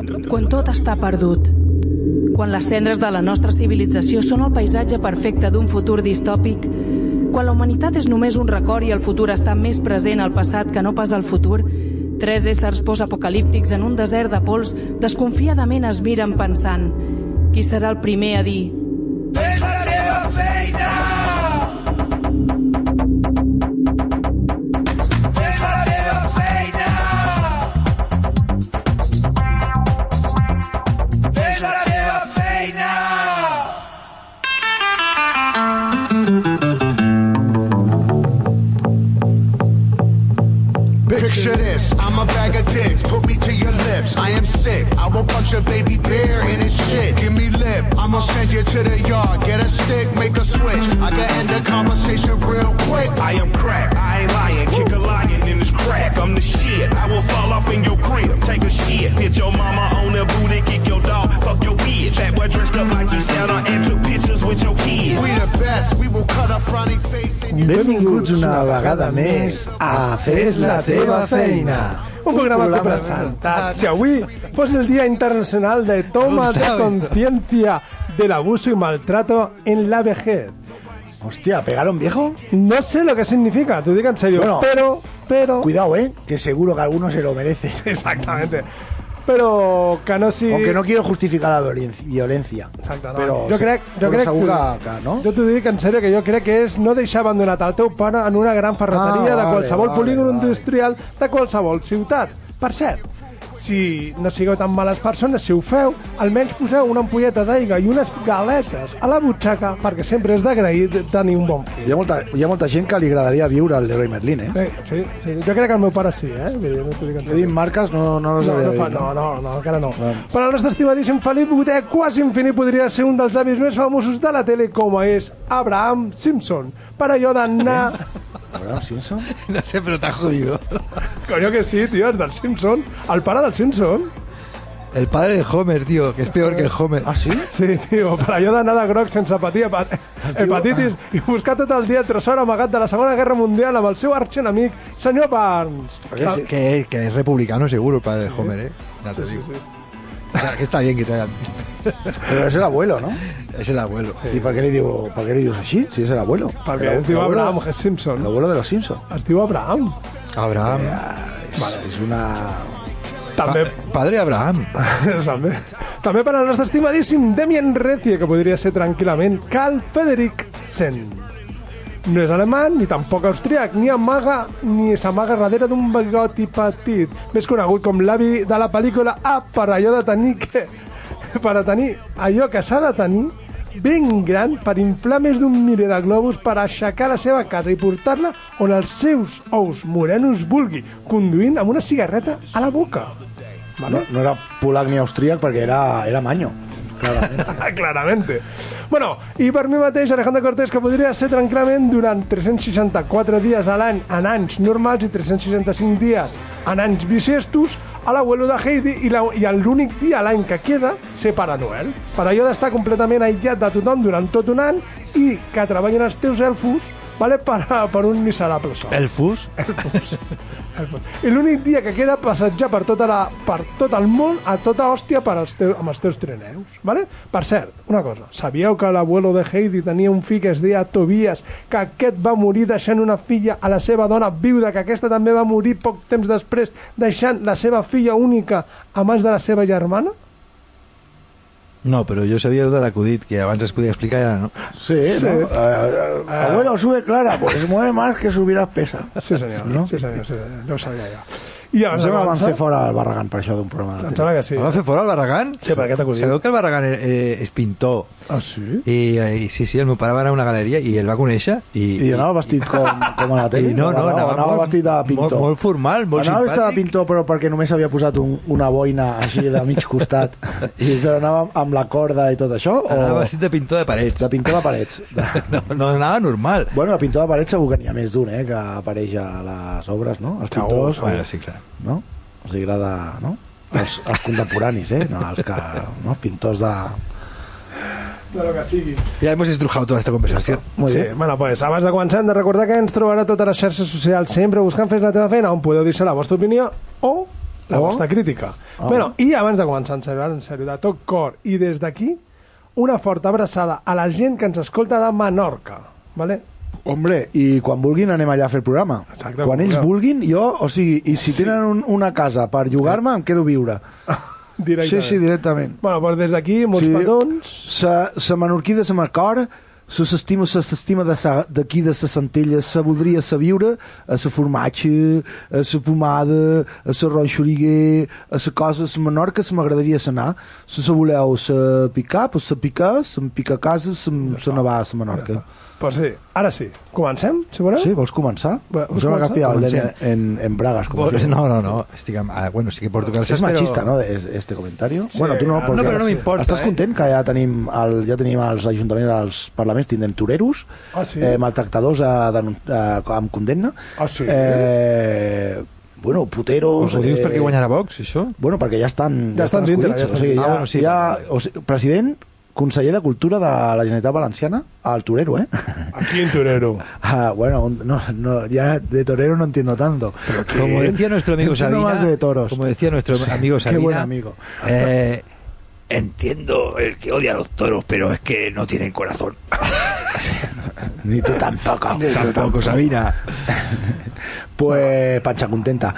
Quan tot està perdut. Quan les cendres de la nostra civilització són el paisatge perfecte d'un futur distòpic. Quan la humanitat és només un record i el futur està més present al passat que no pas al futur, 3 éssers postapocalíptics en un desert de pols desconfiadament es miren pensant: qui serà el primer a dir «Fes la teva feina!» Picture this, I'm a bag of dicks, put me to your lips, I am sick, I will punch a baby bear in his shit, give me lip, I'ma send you to the yard, get a stick, make a switch, I can end the conversation real quick, I am crack, I ain't lying, kick a lion in his crack, I'm the shit, I will fall off in your crib, take a shit, hit your mama on the booty, kick your dog, fuck your bitch, that boy dressed up like he Santa and took pictures with your kids, we the best, we will cut a frowny face in your... Benvinguts una vegada més a Fes la teva feina. Un programa que presentat. Si avui fos el Día Internacional de Toma de Conciencia del Abuso y Maltrato en la Vejez. Hostia, ¿pegaron viejo? No sé lo que significa, te digo en serio, bueno, pero... Cuidado, que seguro que alguno se lo merece. Exactamente. Pero que no si... Aunque no quiero justificar la violencia. Exacte, no. Però jo crec que no? Jo t'ho dic en sèrio, que jo crec que és no deixar abandonat el teu pare en una gran ferreteria de qualsevol polígon industrial de qualsevol ciutat. Per cert, si no sigueu tan males persones, si ho feu, almenys poseu una ampolleta d'aigua i unes galetes a la butxaca, perquè sempre és d'agraït tenir un bon fill. Hi ha molta gent que li agradaria viure al Leroy Merlin, Sí. Jo crec que el meu pare sí, No t'ho dic marques, no les hauria de dir. No, encara no. Però el nostre estimadíssim Felip VIII, quasi infinit, podria ser un dels avis més famosos de la tele, com és Abraham Simpson. Per allò d'anar... ¿Abraham Simpson? No sé, pero te ha jodido. Coño que sí, tío, es del Simpson. El pare del Simpson. El padre de Homer, tío, que es peor que el Homer. ¿Ah, sí? Sí, tío, per allò d'anar de groc sense patir hepatitis i buscar tot el dia el tresor amagat de la Segona Guerra Mundial amb el seu arxienemic, senyor Barnes. Que es republicano seguro el padre de Homer, Ya te digo. Sí. O sea, que está bien que te hagan... Pero es el abuelo, ¿no? Es el abuelo. Sí. ¿Y por qué le dius así? Si es el abuelo. Perquè es diu Abraham Simpson. El abuelo de los Simpson. Es diu Abraham. Abraham. És una... També... Padre Abraham. També per al nostre estimadíssim Damien Recie, que podria ser tranquil·lament Carl Friedrich Sen. No és alemany, ni tampoc austríac, ni s'amaga darrere d'un bigoti petit, més conegut com l'avi de la pel·lícula per allò de tenir allò que s'ha de tenir ben gran per inflar més d'un miler de globus per aixecar la seva casa i portar-la on els seus ous morenos vulgui, conduint amb una cigarreta a la boca. ¿Vale? No era polac ni austríac perquè era manyo. Claramente. Bueno, i per mi mateix, Alejandro Cortés, que podria ser tranquil·lament durant 364 dies a l'any en anys normals i 365 dies en anys bisiestos a l'abuelo de Heidi i l'únic dia a l'any que queda ser Pare Noel. Per allò d'estar completament aïllat de tothom durant tot un any i que treballen els teus elfos, vale, per un miserable sol. ¿Elfus? I l'únic dia que queda passejar per tot el món a tota hòstia amb els teus trineus, vale? Per cert, una cosa, sabíeu que l'abuelo de Heidi tenia un fill que es deia Tobias, que aquest va morir deixant una filla a la seva dona viuda, que aquesta també va morir poc temps després deixant la seva filla única a mans de la seva germana? No, pero yo sabía lo del acudit, que antes se podía explicar y ahora no. Sí. ¿No? Abuelo, sube Clara, pues mueve más que subir a pesa. Sí, senyor, no? Sí, senyor, no ho sabia ja. I abans no van fer fora el Barragán per això d'un programa de tele. Em sembla que sí. ¿El van fer fora el Barragán? Sí, per aquest acudit. Sabeu que el Barragán és pintor? Ah, sí? I sí, el meu pare va anar a una galeria i el va conèixer i anava vestit com a la tele? No, anava vestit de pintor. Molt formal, molt anava simpàtic. Anava vestit de pintor però perquè només havia posat una boina així de mig costat i anava amb la corda i tot això? Anava vestit de pintor de parets. De pintor de parets. No anava normal. Bueno, de pintor de parets segur que n'hi ha més d'un, que apareix a les obres, no? Els pintors... Bueno, sí, clar. No? Els agrada, no? Els contemporanis, no? Els pintors de lo que sigui. Ya hemos estrujado toda esta conversación. Sí, bueno, pues abans de començar hem de recordar que ens trobarà totes les xarxes socials sempre buscant Fes la teva feina, on podeu dir-se la vostra opinió o la vostra crítica. Bueno, i abans de començar en sèrio, de tot cor, i des d'aquí, una forta abraçada a la gent que ens escolta de Menorca, ¿vale? Hombre, i quan vulguin anem allà a fer el programa. Exacte, quan ells vulguin, jo, o sigui, i si tenen una casa per llogar-me, em quedo a viure. Directament. Sí, directament. Bueno, doncs des d'aquí, molts petons. Sa menorquí de sa Marcor, s'estima d'aquí de sa Centella, se voldria sa viure a sa formatge, a sa pomada, a sa ronxoriguer, a sa cosa, sa Menorca, se m'agradaria anar. Si se voleu sa picar, pues sa picar, se pica a casa, se n'ava a sa Menorca. Pues sí, ara sí. Comencem, si voleu? Sí, vols començar? Us hem agafiat el den en bragas. No. Bueno, sí que porto calces, és machista, ¿no? Este comentario. Sí. Bueno, tu no, No, però no m'importa. Estàs content que ja tenim els ajuntaments, els parlaments, tindrem toreros, maltractadors amb condemna. Sí? Bueno, puteros... Ho dius perquè guanyarà Vox, això? Bueno, perquè ja estan escollits. O sigui, president, conseller de Cultura de la Generalitat Valenciana, al torero, ¿eh? Aquí en torero. Bueno, no, ya de torero no entiendo tanto. Como decía nuestro amigo Sabina, más de toros. Como decía nuestro amigo Sabina, qué buen amigo. Entiendo el que odia a los toros, pero es que no tienen corazón. Ni tú tampoco. Tampoco, Sabina. Pues panxa contenta.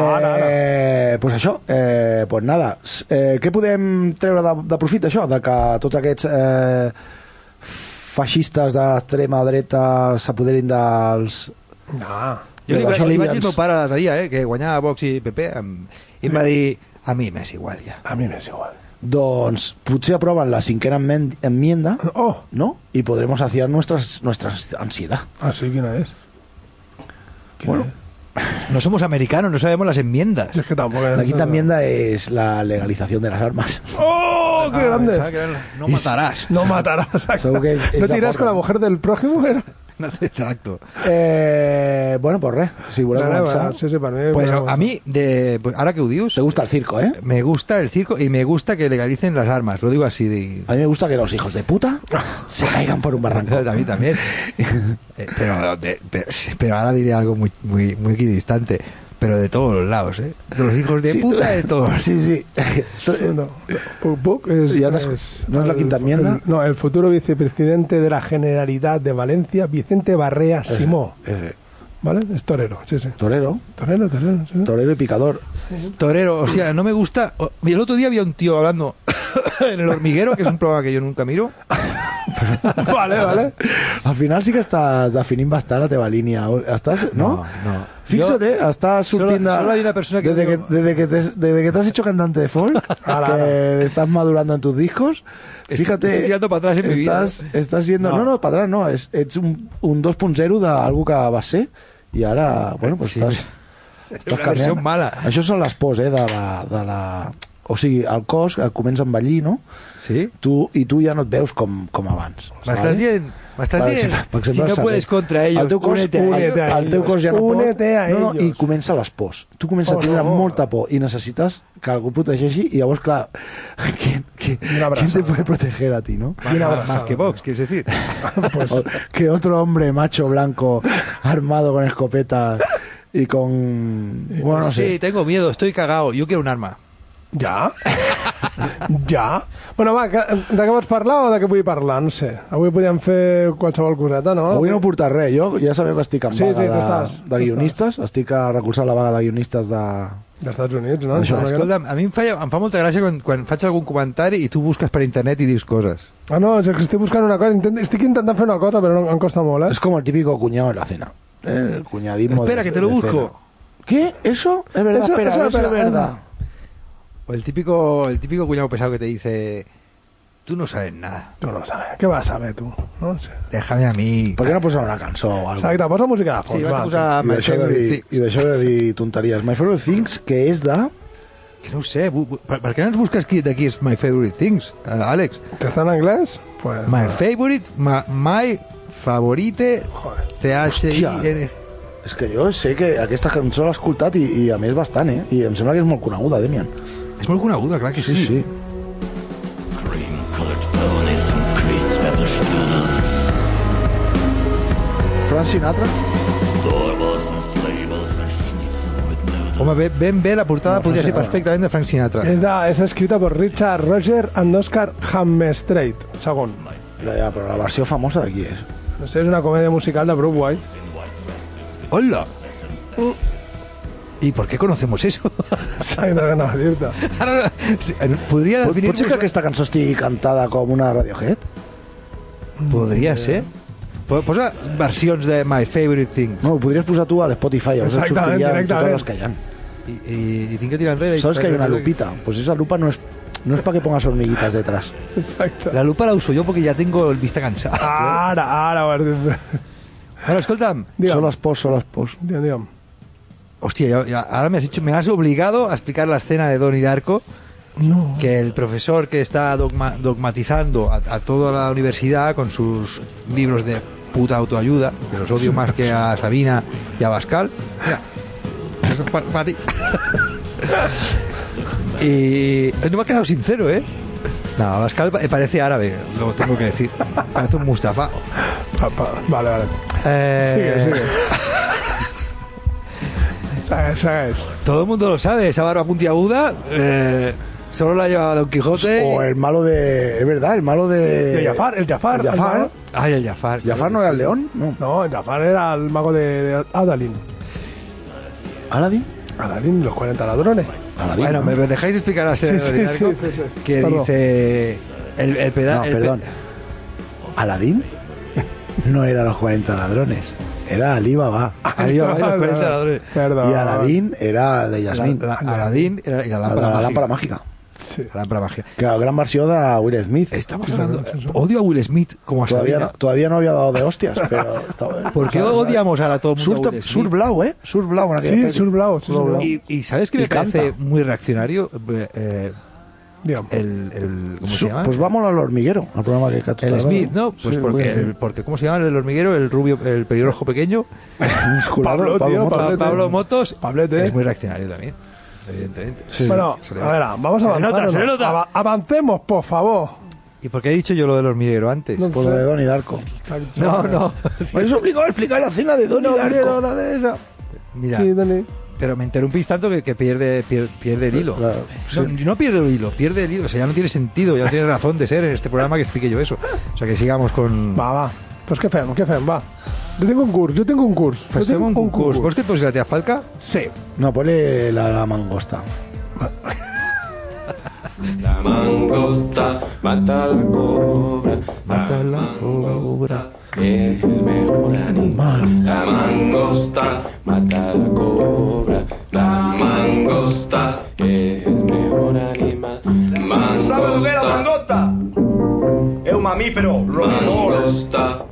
Pues això, pues nada. Què podem treure de profit d'això? De que tots aquests feixistes d'extrema dreta s'apoderin dels... Jo li vaig dir al meu pare l'altre dia, que guanyava Vox i PP, i em va dir, a mi m'és igual ja. A mi m'és igual. Doncs potser aproven la 5ª enmienda, ¿no? Y podremos saciar nuestra ansiedad. Ah, sí, ¿quién es? Bueno, no somos americanos, no sabemos las enmiendas. Es que tampoco la 5ª enmienda es la legalización de las armas. ¡Oh, qué grande! No matarás. No matarás. ¿No tiras con la mujer del prójimo? No te tracto. Bueno, pues res, si voleu començar. Sí, para mí, pues a mí, pues, ahora que ho dius... Te gusta el circo, ¿eh? Me gusta el circo y me gusta que legalicen las armas, lo digo así. A mí me gusta que los hijos de puta se caigan por un barranco. A mí también. Pero ahora diré algo muy, muy, muy equidistante. Pero de todos los lados, ¿eh? De los hijos de puta, de todos. Sí. No es la 5ª enmienda. No, el futuro vicepresidente de la Generalitat de Valencia, Vicente Barrea Simó. ¿Vale? Es torero, sí. Torero. Sí. Torero y picador. Torero, o sea, no me gusta... El otro día había un tío hablando en El Hormiguero, que es un programa que yo nunca miro. Vale. Al final sí que estàs definint bastant la teva línia. Estàs, ¿no? No. Fíjate, estás surtiendo... Solo hay una persona que... Desde que te has hecho cantante de folk, que estás madurando en tus discos, fíjate... Estoy tirando para atrás en mi vida. Estás siendo... No, para atrás no. Ets un 2.0 d'algú que vas ser i ara, bueno, pues sí. estàs una versió mala. Això són les pors, de la... O sigui, el cos comença a envellir, no? Sí. I tu ja no et veus com abans. M'estàs dient, si no puedes contra ellos, el teu cos, el teu cos ja no pot. No, i comença les pors. Tu comences a tindre molta por i necessites que algú protegeixi i llavors, clar, ¿quién te puede proteger a ti, no? Más que Vox, ¿quieres decir? Pues, que otro hombre macho blanco armado con escopeta y con... Bueno, no sé. Sí, tengo miedo, estoy cagado, yo quiero un arma. Ja? Bueno, va, de què vols parlar o de què vull parlar? No sé. Avui podíem fer qualsevol coseta, no? Avui no he portat res. Jo ja sabeu que estic en vaga de guionistes. Estic recolzant la vaga de guionistes d'Estats Units, no? Escolta, a mi em fa molta gràcia quan faig algun comentari i tu busques per internet i dius coses. No, és que estic buscant una cosa. Estic intentant fer una cosa, però em costa molt, Es como el típico cuñado en la cena. El cuñadismo. Espera, que te lo busco. ¿Qué? ¿Eso? Es verdad, espera, eso es verdad. O el típico cuñado pesado que te dice, tú no sabes nada. Tú no sabes. ¿Qué vas a saber tú? No sé. Déjame a mí. ¿Por qué no posar una cançó o algo? Exacte, posa música de fons. Sí, vaig posar My Favorite Things. I deixeu de dir tonteries. My Favorite Things, que és de... Que no ho sé. Per què no ens busques d'aquí és My Favorite Things, Àlex? Que està en anglès? Pues, my Favorite, My Favorite, T-H-I-N... És que jo sé que aquesta cançó l'he escoltat i a més bastant, I em sembla que és molt coneguda, Demian. És molt coneguda, clar que sí. Sí. Frank Sinatra? Home, ben bé, la portada podria ser perfectament de Frank Sinatra. És escrita per Richard Roger and Oscar Hammersteit, segon. Ja, però la versió famosa de qui és? No sé, és una comèdia musical de Broadway. ¡Hola! ¿Y por qué conocemos eso? No, dir-te. Podria definir... Pot ser que aquesta cançó estigui cantada com una Radiohead? Podria ser. Posa versions de My Favorite Things. No, ho podries posar tu a l'Spotify. Exactament, directament. Totes les que hi ha. Y tinc que tirar enrere. ¿Sabes que hay una lupita? Pues esa lupa no es para que pongas hormiguitas detrás. Exacte. La lupa la uso yo porque ya tengo el vista cansada. Ara, ho has dit bé. Bueno, escolta'm. Son las pos. Digue'm. Hostia, ahora me has obligado a explicar la escena de Donnie Darko. No. Que el profesor que está dogmatizando a toda la universidad con sus libros de puta autoayuda, que los odio más que a Sabina y a Pascal. Mira, eso es para ti. Y no me ha quedado sincero, ¿eh? No, Pascal parece árabe, lo tengo que decir. Parece un Mustafa. Vale. Sigue. Segueix. Todo el mundo lo sabe, esa barba puntiaguda solo la llevaba Don Quijote. O el malo de... Es verdad, el malo de... El Jafar. Ay, el Jafar. ¿Jafar no era el león? No, el Jafar era el mago de Adalin. ¿Aladín? Adalin, los 40 ladrones. Aladín, bueno, ¿no? ¿me dejáis explicar la escena de Darko? Sí. Que Perdón. dice... El pedazo... No, perdón. ¿Aladín? No era los 40 ladrones. Era Ali Baba. Adiós, los 40 ladrones. Perdón. Y Aladín era de Yasmín. Aladín era la lámpara mágica. Sí. La lámpara mágica. Que la gran versió de Will Smith. Estamos hablando... Odio a Will Smith como a Sabina. Todavía no había dado de hostias, pero... ¿Por qué odiamos ahora a todo el mundo a Will Smith? Sur Blau, ¿eh? Sur Blau. Sí, Sur Blau. Y ¿sabes qué me parece muy reaccionario? ¿Cómo se llama? Pues vamos al hormiguero, al programa que el Smith, ¿no? Pues sí, porque ¿cómo se llama el hormiguero? El rubio, el pelirrojo pequeño. Pablo Motos. Pablete. Es muy reaccionario también, evidentemente. Sí. Bueno, a ver, vamos a avanzar. Se le nota. Avancemos, por favor. ¿Y por qué he dicho yo lo del hormiguero antes? No Por lo de Donnie Darko. No. Me has obligado a explicar la cena de Donnie Darko. Nada de esa. Mira, Sí, Donnie. pero me interrumpís tanto que pierde el hilo. Claro, No pierde el hilo, pierde el hilo. O sea, ya no tiene sentido, ya no tiene razón de ser en este programa que explique yo eso. O sea, que sigamos con... Va. Pues què fem? Va. Jo tinc un curs. Pues fem un concurs. Vols que et posi la teva falca? Sí. No, ponle la mangosta. La mangosta mata la cobra, mata la cobra, es el mejor animal. La mangosta mata la cobra, la mangosta es el mejor animal. ¿Sabe lo que es la mangosta? Es un mamífero roedor. Mangosta.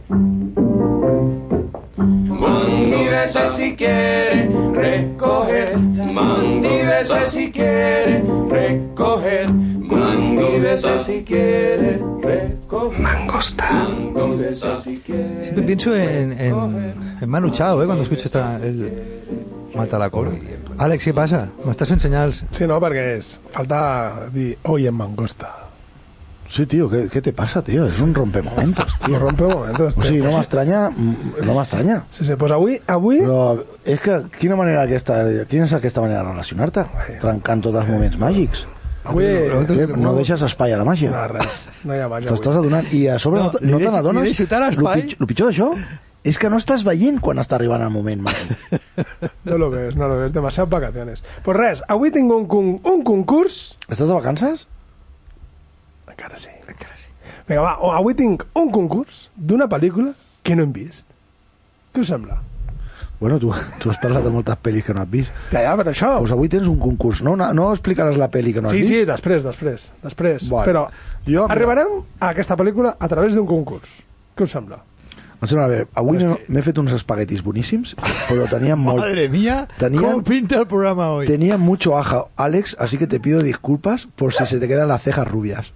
Mantívese si quiere recoger, mantívese si quiere recoger, mantívese si quiere recoger. Mangosta. Mantívese si quiere. Siempre pienso en Manu Chao, cuando escucho el Mata la cobra. Àlex, què passa? M'estàs fent senyals. Sí, no, perquè falta dir hoy en mangosta. Sí, tío, ¿qué te pasa, tío? Es un rompemomentos, tío. Rompemomentos. Sí, no m'estranya. Sí, pues avui... Però és que, quina és aquesta manera de relacionar-te? Trencant tots els moments màgics. Avui... No deixes espai a la màgia. No, res. No hi ha màgia T'estàs avui. adonant. I a sobre no te n'adones. El pitjor d'això és que no estàs veient quan està arribant el moment màgic. No lo ves. Demasiadas vacaciones. Pues res, avui tinc un concurs... Estàs de vacances? Encara sí. Vinga, va, avui tinc un concurs d'una pel·lícula que no hem vist. Què us sembla? Bueno, tu has parlat de moltes pel·lis que no has vist. Ja, per això. Pues avui tens un concurs, no? No explicaràs la pel·li que no has vist? Sí, després. Vale. Però arribarem a aquesta pel·lícula a través d'un concurs. Què us sembla? Em sembla bé. Avui m'he fet uns espaguetis boníssims, però tenían molt... Madre mía, ¿cómo pinta el programa hoy? Tenían mucho ajo, Alex, así que te pido disculpas por si se te quedan las cejas rubias.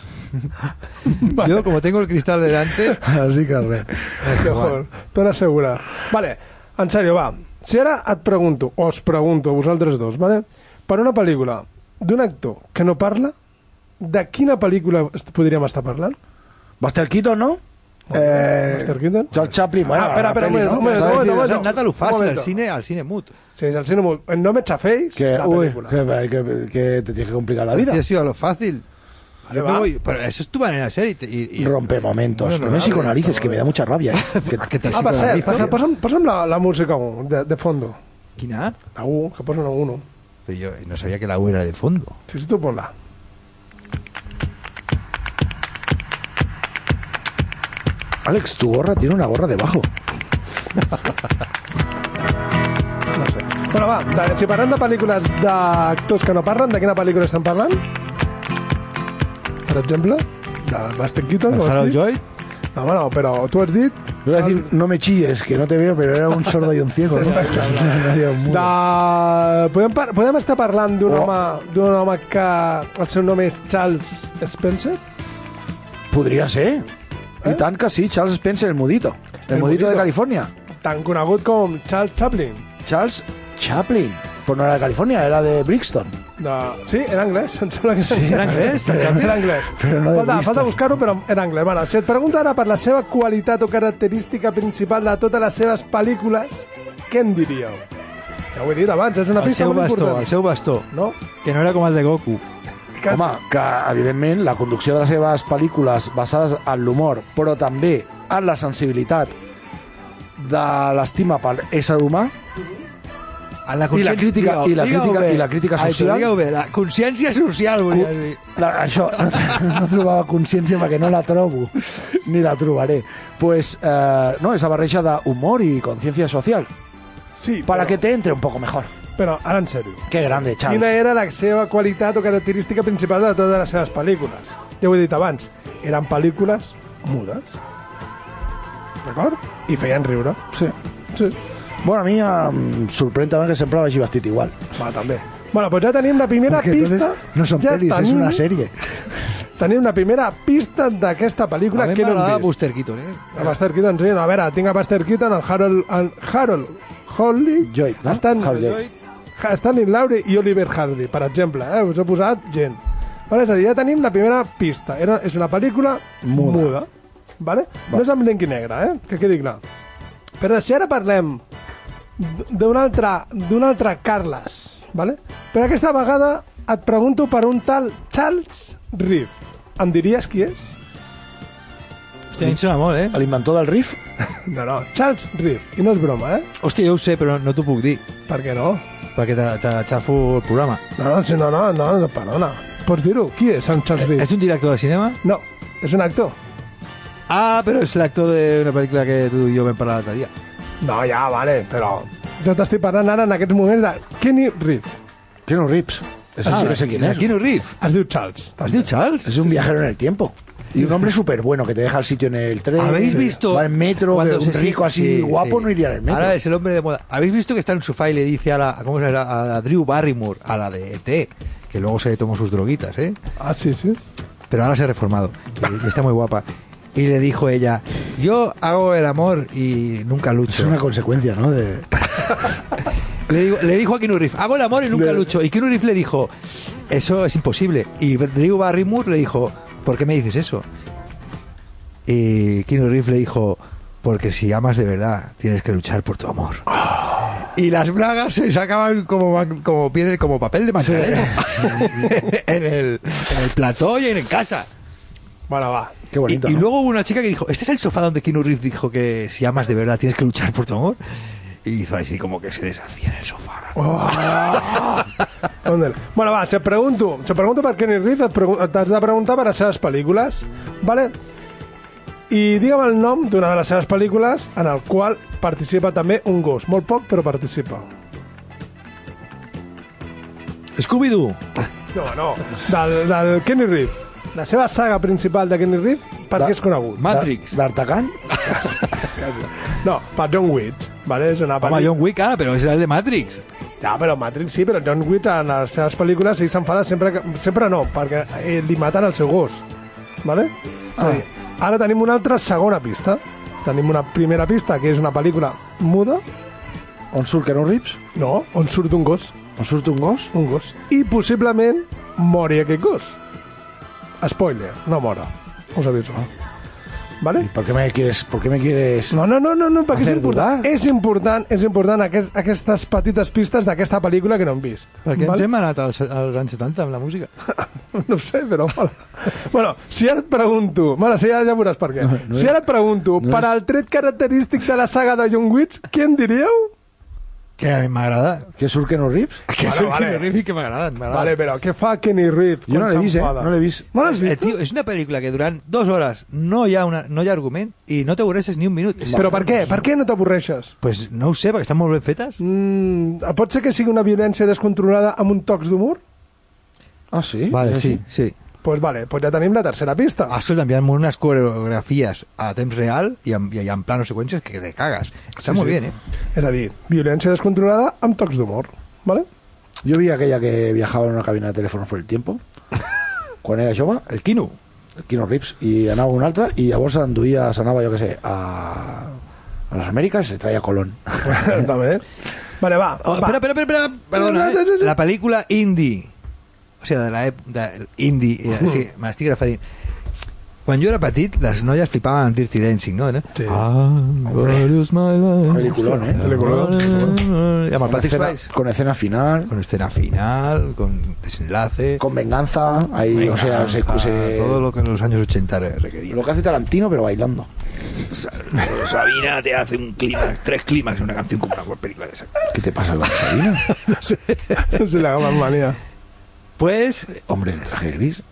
Yo, como tengo el cristal delante... Así que res. Mejor, te n'assegura. Vale, en sèrio, va. Si ara os pregunto a vosaltres dos, vale? Per una pel·lícula d'un actor que no parla, de quina pel·lícula podríem estar parlant? Buster Keaton, no? Buster Keaton? George Chaplin, bueno, espera, la peli, un ¿no? momento. Has anat a lo Un fàcil, momento. al cine mut. Sí, el cine mut. No me chaféis Que, la uy, película. que te tienes que complicar la vida. Ha sido a lo fácil. Yo va. me voy, pero eso es tu manera de ser y Rompe momentos. Bueno, No me no, psiconalices, no, que me da mucha rabia. que te Per cert, psicoanalizo. posa'm la música de fondo. Quina? La 1, que posa la 1. Pero yo no sabía que la U era de fondo. Sí, tu ponla. Alex, tu gorra tiene una gorra debajo. No sé. Bueno, va, si parlem de pel·lícules d'actors que no parlen, de quina pel·lícula estem parlant? Per exemple, de Buster Keaton. ¿El ho has Harold dit? Lloyd? No, bueno, però tu has dit... Voy a decir, no me chilles, que no te veo, pero era un sordo y un ciego, ¿no? Era un mudo. Podem estar parlant d'un home que el seu nom és Charles Spencer? Podria ser. I tant que sí, Charles Spencer, el mudito. El mudito de California. Tan conegut com Charles Chaplin. Charles Chaplin. Pues no era de California, era de Brixton. Sí, era anglès, em sembla que sí. Era anglès, Era anglès. Però no de falta Bristol. buscar-ho, però era anglès. Bueno, si et pregunta ara per la seva qualitat o característica principal de totes les seves pel·lícules, què en diríeu? Ja ho he dit abans, és una El pista seu molt bastó, important. el seu bastó. No? Que no era com el de Goku. Quasi. Home, que evidentment la conducció de les seves pel·lícules basades en l'humor, però també en la sensibilitat de l'estima per ésser humà, A la I la crítica- Digue-ho, i la digue-ho crítica- bé. i la crítica Això, social. digue-ho bé, la consciència social, volies dir. això no trobava consciència perquè no la trobo ni la trobaré. Pues no, esa barreja d'humor y conciencia social Sí, para però, que te entre un poco mejor. però ara en sèrio. Qué grande, Quina Charles. era la seva qualitat o característica principal de totes les seves pel·lícules? Ja ho he dit abans, eren pel·lícules mudes. D'acord? I feien riure. Sí. Sí. Bueno, a mi em sorprèn també que sempre vagi vestit igual. Va, també. Bueno, doncs ja tenim la primera Porque pista. entonces no son ja pelis, es una serie. Tenim la primera pista d'aquesta A pel·lícula mi que no hem m'agradava vist. Buster Keaton, A Buster Keaton, sí. No, a veure, tinc a Buster Keaton, el Harold Holly, Lloyd, no? Stan, Harold Lloyd. Stanley Laurie i Oliver Hardy, per exemple. Us he posat gent. Vale, és a dir, ja tenim la primera pista. És una pel·lícula muda. Vale? No és en blanc i negre, que quedi clar. Però si ara parlem d'un altre Carles, vale? Però aquesta vegada et pregunto per un tal Charles Reeve. Em diries qui és? Hòstia, a mi em sona molt, L'inventor del riff? No, Charles Reeve. I no és broma, Hòstia, jo ho sé, però no t'ho puc dir, Per què no? perquè t'aixafo el programa. No, perdona. Pots dir-ho? Qui és en Charles Reeve? És un director de cinema? No, és un actor. Ah, però és l'actor d'una pel·lícula que tu i jo vam parlar l'altre dia. No, ja, vale, però... Jo t'estic parlant ara en aquests moments de Kenny Reeve. Keanu Reeves. Eso sí que sé quién es. Keanu Reeves. Es diu Charles. ¿Has dicho Charles? Es un viajero en el tiempo. Y un hombre súper bueno que te deja el sitio en el tren. ¿Habéis visto? Va en metro, cuando que un rico así guapo no iría en el metro. Ahora es el hombre de moda. ¿Habéis visto que está en un sofá y le dice ¿cómo se llama? A Drew Barrymore, a la de ET, que luego se tomó sus droguitas, ¿eh? Ah, sí, sí. Pero ahora se ha reformado y está muy guapa. Y le dijo ella, yo hago el amor y nunca lucho. Es una consecuencia, ¿no? Le dijo a Keanu Reeves, hago el amor y nunca lucho. Y Keanu Reeves le dijo, eso es imposible. Y Drew Barrymore le dijo, ¿por qué me dices eso? Y Keanu Reeves le dijo, porque si amas de verdad, tienes que luchar por tu amor. Y las bragas se sacaban como papel de mantelero en el plató y en casa. Bueno, va. Qué bonito. Y ¿no? luego hubo una chica que dijo, ¿este es el sofá donde Keanu Reeves dijo que si amas de verdad tienes que luchar por tu amor? Y hizo así como que se deshacía en el sofá. Bueno, va, si et pregunto per Kenny Reeves, t'has de preguntar per les seves pel·lícules, vale? I digue'm el nom d'una de les seves pel·lícules en el qual participa també un gos. Molt poc, però participa. Scooby-Doo. No. Del Kenny Reeves. La seva saga principal de Kenny Reeves, per què és conegut? Matrix. D'Artacan? No, per John Wick. Vale? És una Home, pel·lícula... John Wick, però és el de Matrix. Ja, però Matrix sí, però John Wick en les seves pel·lícules ell s'enfada sempre no, perquè li maten el seu gos. Vale? És a dir, ara tenim una altra segona pista. Tenim una primera pista, que és una pel·lícula muda. On surt Keanu Reeves? No, on surt un gos. On surt un gos? Un gos. I possiblement mori aquest gos. Spoiler, no mora. Us aviso. ¿vale? ¿Y por qué me quieres No, perquè és hacer important. dudar? És important aquestes petites pistes d'aquesta pel·lícula que no hem vist. Per què Vale? ens hem anat als anys 70 amb la música? No ho sé, però... Bueno, si ara et pregunto... Bueno, si ja veuràs per què. Si ara et pregunto, per al tret característic de la saga de John Wick, què en diríeu? Que a mi m'agrada. Que surt Keanu Reeves? Que Vale, és el vale. Kenny Reeves i que m'agraden. Vale, però què fa Kenny Reeves? Jo no l'he vist, no l'he vist. No l'has vist? Tio, és una pel·lícula que durant 2 hores no hi ha argument i no t'avorreixes ni un minut. Però per què? Per què no t'avorreixes? Pues no ho sé, perquè estan molt ben fetes. Pot ser que sigui una violència descontrolada amb un tocs d'humor? Ah, sí? Vale, sí. Pues vale, pues ja tenim la tercera pista. Escolta'm, hi ha unes coreografies a temps real i en planos seqüències que te cagas. Està molt bien, És a dir, violència descontrolada amb tocs d'humor, ¿vale? Jo vi aquella que viajava en una cabina de telèfons per el tiempo, quan era jove, El Quino. el Keanu Reeves, i anava un altre, i llavors s'anava, jo què sé, a les Amèriques, se traia Colón. També. Vale, va. Espera, perdona, Sí. la pel·lícula indie, o sigui, de l'època indie, sí, m'estic referint. Quan jo era petit, les noies flipaven amb Dirty Dancing, no? Sí. Peliculón, ¿eh? Y amb el Patrick Swayze. Con escena final, Con escena final, con desenlace. con venganza, ahí, o sea, todo lo que en los años 80 requería. lo que hace Tarantino, pero bailando. Sabina te hace un clímax, 3 clímax en una canción como una película de esa. ¿Qué te pasa con Sabina? Se le haga más manía. Pues, Hombre, en traje gris.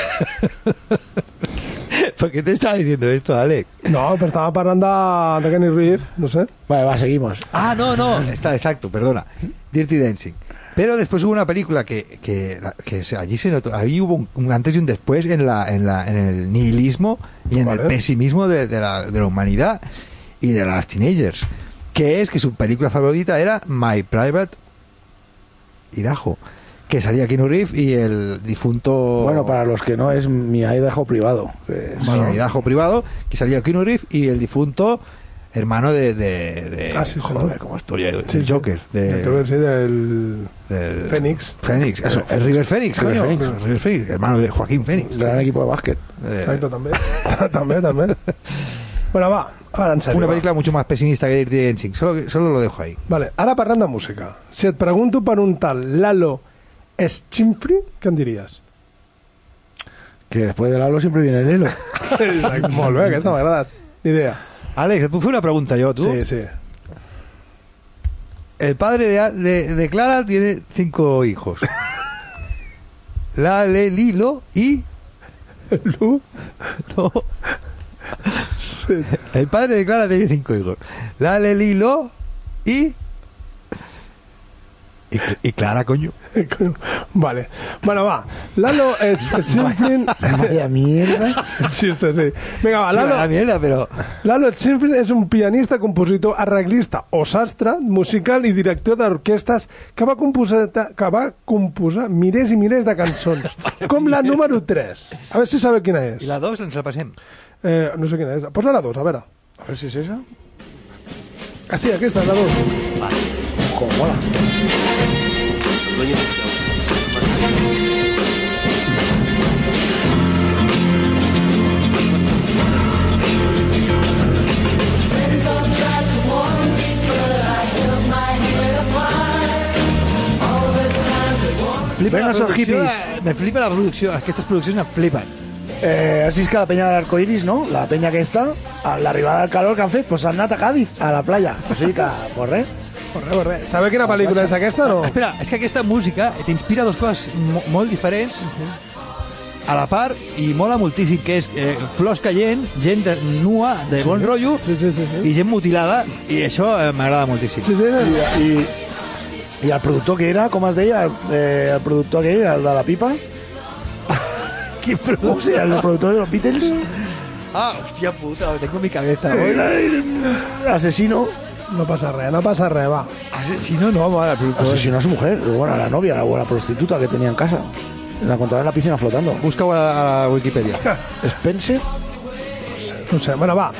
¿por qué te estaba diciendo esto, Alex? No, pero estaba parlant de Kenny Reeves, no sé. Vale, va, seguimos. Ah, no, está exacto, perdona. Dirty Dancing. Pero después hubo una película que allí se notó, ahí hubo un antes y un después en el nihilismo y en Vale. el pesimismo de la humanidad y de las teenagers, que es que su película favorita era My Private Idaho, que salía Keanu Reeves y el difunto... Bueno, para los que no, es mi Idaho privado. My Idaho privado, que salía Keanu Reeves y el difunto hermano de Ah, sí, sí, joder, ¿no? como historia del Sí, sí. Joker, Del Fénix. Fénix, Eso. el River Fénix, River coño. Fénix. River Fénix, hermano de Joaquín Fénix. Gran equipo de básquet. Exacto, també. també. Bueno, va, ara en sèrio. Una va. película mucho más pesimista que Dirty Dancing. Solo lo dejo ahí. Vale, ara parlant de música. Si et pregunto per un tal Lalo Schifrin, què em diries? Que después del hablo siempre viene el hilo. Molt bé, aquesta m'ha agradat. Ni idea. Alex, fue una pregunta yo, tú. Sí, sí. El padre de Clara tiene 5 hijos. Lilo y... Lu? No. El padre de Clara tiene 5 hijos. Lilo y Clara, coño. Vale. Bueno, va. Lalo Schifrin... Vaya mierda. Xiste, sí. Vinga, va, Sí, Lalo... la mierda, pero... Lalo Schifrin és un pianista, compositor, arreglista o sastre, musical i director d'orquestres que va composar milers i milers de cançons, com la número 3. A veure si sabe quina és. ¿Y la 2 ens la passem? No sé quina és. Posa la 2, a veure. A ver si es esa. Ah, sí, aquesta és la 2. Como mola. Flipa Venga, la esos producción, hippies. me flipa la producción, es que estas producciones me flipan. Has vist que la penya de l'Arcoiris, no? La penya aquesta, a l'arribada del calor que han fet, doncs han anat a Cádiz, a la playa. O sigui que, pues res. Corre. Sabe quina pel·lícula és aquesta, no? Espera, es que aquesta música t'inspira dos coses molt diferents a la part i mola moltíssim, que és flors caient, gent nua, de bon rotllo, Sí. i gent mutilada, i això m'agrada moltíssim. Sí. I el productor que era, com es deia? El productor aquell, el de la pipa? Quin Com se llama? El productor de los Beatles? Ah, hòstia puta, tengo en mi cabeza. Asesino. No passa res, va. Asesino no, el productor. Asesinó a su mujer, bueno, a la novia o a la prostituta que tenía en casa. La encontraron en la piscina flotando. Busca a la Wikipedia. Spencer. No sé, bueno, va.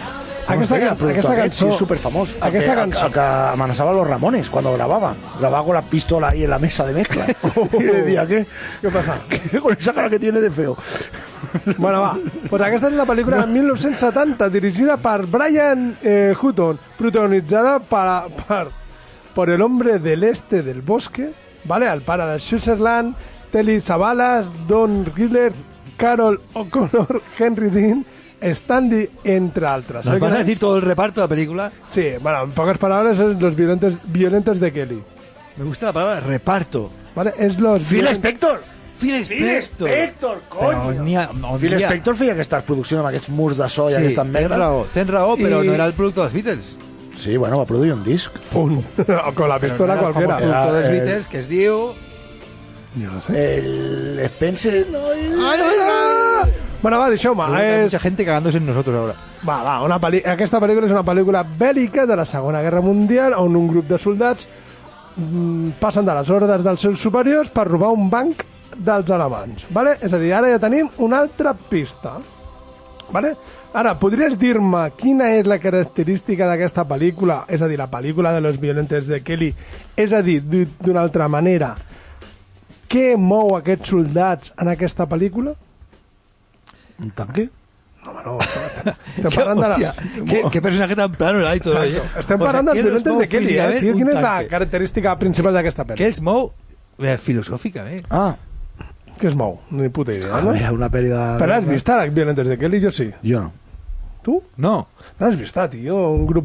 Aquesta cançó... Sí, superfamós. Aquesta cançó... El que amenazaba a los Ramones cuando grababa. Grababa con la pistola ahí en la mesa de mezcla. Y le decía, ¿qué pasa? Con esa cara que tiene de feo. Bueno, va. Pues aquesta és una pel·lícula de 1970 dirigida per Brian Hutton, protagonitzada por el hombre del este del bosque, ¿vale? El pare de Sutherland, Telly Savalas, Don Riddler, Carol O'Connor, Henry Dean, Stanley, entre altres. ¿Nos vas a decir todo el reparto de la película? Sí, bueno, en pocas palabras es los violentos de Kelly. Me gusta la palabra reparto. ¿Vale? Es los... Phil Spector! Phil Spector, coño! Phil Spector feia aquestes produccions amb aquests murs de so i aquestes merdes. Tens raó, però no era el productor dels Beatles. Sí, bueno, va produir un disc. Con la pistola no cualquiera. El productor dels Beatles, que es diu... Jo no sé. El Spencer... Bueno, va, deixeu-me. Hay mucha gente cagándose en nosotros ahora. Va, aquesta pel·lícula és una pel·lícula bèl·lica de la Segona Guerra Mundial on un grup de soldats passen de les ordres dels seus superiors per robar un banc dels alemanys, ¿vale? És a dir, ara ja tenim una altra pista, ¿vale? Ara, podries dir-me quina és la característica d'aquesta pel·lícula, és a dir, la pel·lícula de los violentes de Kelly, és a dir, d'una altra manera, què mou aquests soldats en aquesta pel·lícula? Un tanque? No, home, no. Estem parlant de Hòstia, qué personaje tan plano era y todo. Estem parlant dels violentes de Kelly, Quina és la característica principal d'aquesta pel·lícula? Què els mou filosòficament? Què es mou? Ni puta idea, no? Mira, una peli de... Però l'has vist, els violentes de Kelly? Jo sí. Jo no. Tu? No. No l'has vist, tio? Un grup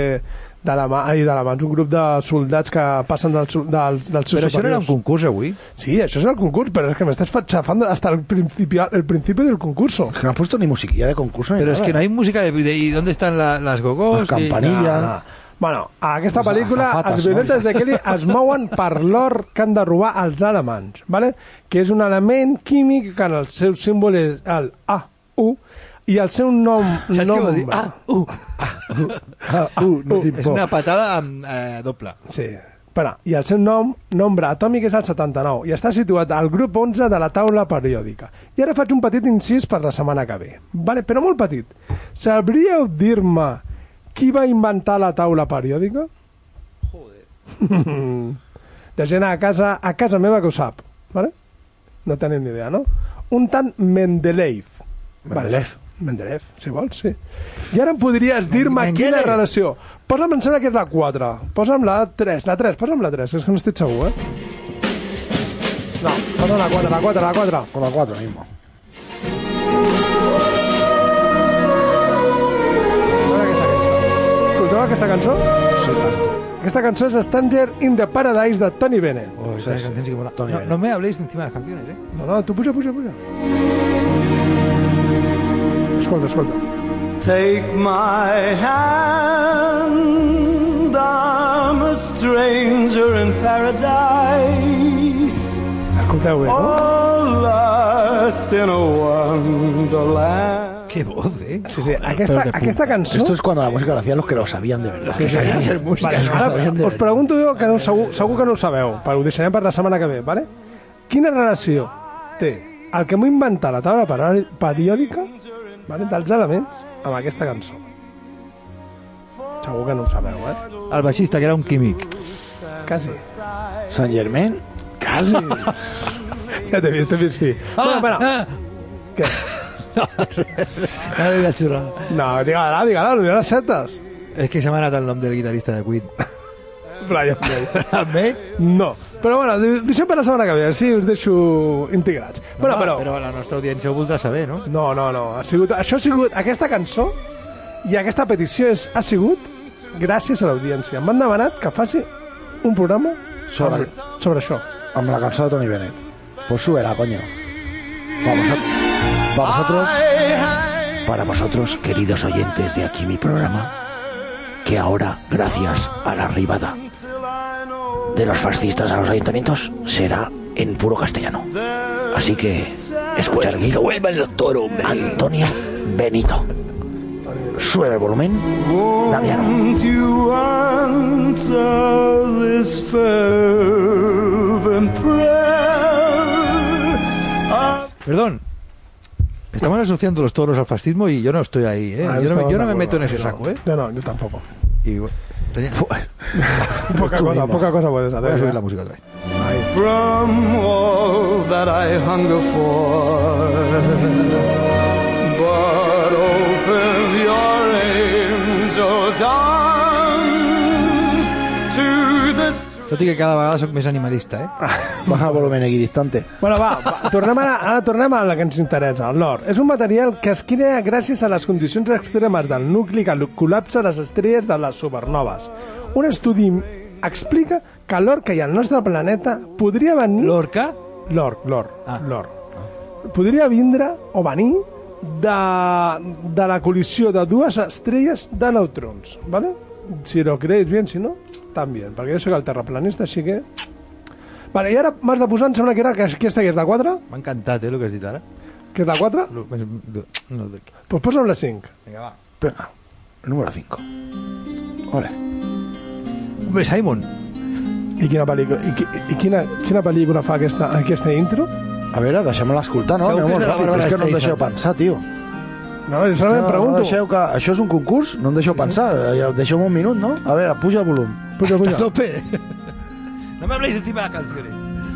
un grup de soldats que passen dels seus superiors. Però això no era un concurs avui? Sí, això és el concurs, però és que m'estàs chafando hasta el principio del concurso. Es que no has puesto ni musiquilla de concurso. Pero es que no hay música de ¿y dónde están las gogos? Las campanillas. Bueno, a aquesta pel·lícula els violentes de Kelly es mouen per l'or que han de robar els alemanys, ¿vale? Que és un element químic que en el seu símbol és el AU i el seu nom... Saps què vol dir? És una patada doble. Sí. Bueno, i el seu nombre atòmic és el 79 i està situat al grup 11 de la taula periòdica. I ara faig un petit incís per la setmana que ve, ¿vale? Però molt petit. Sabríeu dir-me qui va inventar la taula periòdica? Joder. De gent a casa meva que ho sap, ¿vale? No tenim ni idea, no? Un tant Mendeleev. Mendeleev, si vols, sí. I ara em podries dir-me quina relació. Posa'm, em sembla que és la 4. Posa'm la 3, posa'm la 3, és que no estic segur, No, posa'm la 4. Con la 4 mismo. Escolteu aquesta cançó? Sí, tanto. Aquesta cançó és Stranger in the Paradise de Tony Bennett. Oh, esta canción sí que mola. No me habléis encima de las canciones, ¿eh? No, tú puja. Escolta. Take my hand, I'm a stranger in paradise. Escolteu bé, no? All lost in a wonderland. Qué voz, ¿eh? Sí, aquesta cançó... Esto es cuando la música la hacían los que lo sabían de verdad. Sí. Vale, us pregunto jo, que segur que no ho sabeu, però ho deixarem per la setmana que ve, ¿vale? Quina relació té el que m'ho inventa la taula periòdica, ¿vale? Dels elements, amb aquesta cançó? Segur que no ho sabeu, El baixista, que era un químic. Quasi. Saint Germain. Quasi. Ja t'he vist fi. Bueno. Què? No, digue-la, no digue les setes. És que se m'ha anat el nom del guitarrista de Queen. Brian May. No, però bueno, deixem per la setmana que ve, així us deixo integrats. Però la nostra audiència ho voldrà saber, no? No, això ha sigut aquesta cançó i aquesta petició ha sigut gràcies a l'audiència. M'han demanat que faci un programa sobre això. Amb la cançó de Tony Bennett. Pues súbela, coño. Para vosotros, queridos oyentes de Aquí Mi Programa, que ahora, gracias a la arribada de los fascistas a los ayuntamientos, será en puro castellano. Así que, escuchar aquí. Que vuelva el doctor, hombre. Antonio Benito. Sube el volumen, Damiano. Perdón. Estamos asociando los toros al fascismo y yo no estoy ahí, ¿eh? Yo no me meto en ese saco, ¿eh? No, yo tampoco. Y bueno, poca cosa puedes hacer. voy a subir la música otra vez. From all that I hunger for, but open your angel's arms to the... Tot i que cada vegada soc més animalista, eh? Baja el volumen equidistante. Bueno, ara tornem a la que ens interessa, el l'or. És un material que es crea gràcies a les condicions extremes del nucli que col·lapsa les estrelles de les supernoves. Un estudi explica que l'or que hi ha al nostre planeta podria venir... L'orca? L'or. Podria vindre o venir de la col·lisió de dues estrelles de neutrons, ¿vale? Si lo creéis bien, si no, también, perquè jo soc el terraplanista, així que... Vale, i ara m'has de posar, em sembla que era que aquesta que és la 4. M'ha encantat, el que has dit ara. Que és la 4? No, Pues posa'm la 5. Vinga, va. Venga, el número 5. Ole. Hombre, Simon. I quina pel·lícula fa aquesta intro? A veure, deixem-la escoltar, no? Segur que és de la Barbara És que no em deixeu Streisand. pensar, tio. No, jo solament pregunto. No deixeu que... Això és un concurs? No em deixeu pensar. Deixeu-me un minut, no? A veure, puja el volum. Puja. A tope. No me habléis encima de las canciones.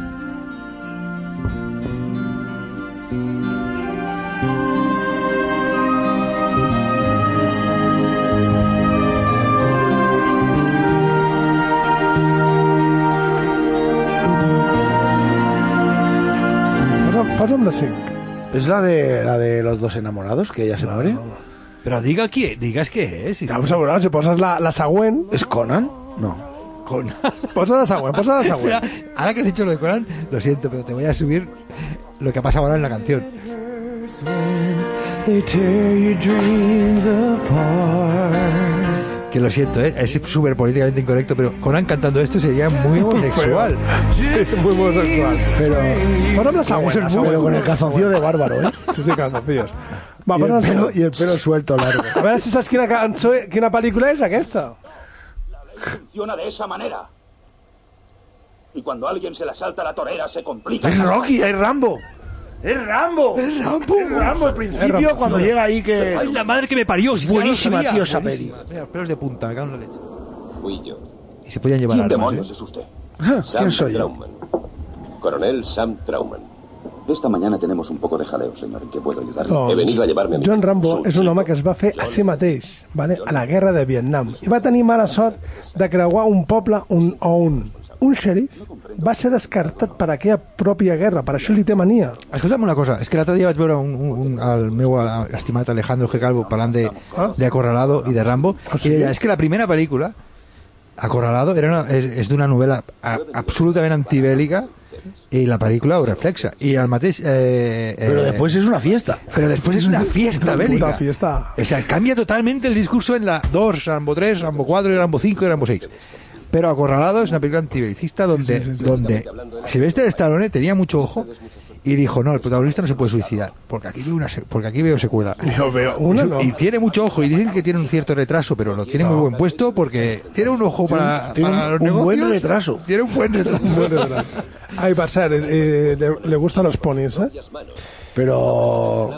Posa'm la 5. ¿Es la de los dos enamorados, que ella se muere? No. Pero digas qué es. Si Vamos a veure, si poses la següent... ¿Es Conan? No. Conan. Posa la següent. Mira, ahora que has dicho lo de Conan, lo siento, pero te voy a subir lo que ha pasado ahora en la canción. Que lo siento, es súper políticamente incorrecto, pero Conan cantando esto sería muy homosexual. Sí, muy homosexual. Pero... Posa'm la següent. Pero con el calzoncillo de bárbaro, ¿eh? Sí, calzoncillos. Va, Y el pelo suelto largo. A veure si saps quina pel·lícula és aquesta. La ley funciona de esa manera. Y cuando alguien se la salta la torera se complica. Es Rocky, es Rambo. ¡Es Rambo! Al principio, cuando llega ahí que... ¡Ay, la madre que me parió! Si Buenísima, ya lo sabía. tío, esa peli. Mira, los pelos de punta, me cago en la leche. Fui yo. Y se podían llevar ¿Quién armas, demonios ¿eh? es usted? ¿Quién Sam soy yo? Trauman. Coronel Sam Trauman. Esta mañana tenemos un poco de jaleo, señor, ¿en qué puedo ayudarle? No. He venido a llevarme a mi John chico. Rambo és un home que es va fer a si mateix, vale? A la guerra de Vietnam, i va tenir mala sort de creuar un poble un xèrif va ser descartat per aquella pròpia guerra, per això li té mania. Escolta'm una cosa, és que l'altre dia vaig veure el meu estimat Alejandro G. Calvo parlant de Acorralado i de Rambo, i deia, és que la primera pel·lícula, Acorralado, és d'una novel·la absolutament antibèl·lica, y la película lo reflexa. Y al mateix... pero después es una fiesta. Pero después es una fiesta bélica. Una fiesta. O sea, cambia totalmente el discurso en la 2, Rambo 3, Rambo 4, y Rambo 5 y Rambo 6. Pero Acorralado es una película antibelicista donde Sylvester Stallone tenía mucho ojo y dijo, no, el protagonista no se puede suicidar, porque aquí veo secuela. Yo veo una, no. Y tiene mucho ojo, y dicen que tiene un cierto retraso, pero lo tiene muy buen puesto porque tiene un ojo para los negocios. Buen retraso. Tiene un buen retraso. Ay, va a ser, le gustan los ponis, ¿eh? Pero...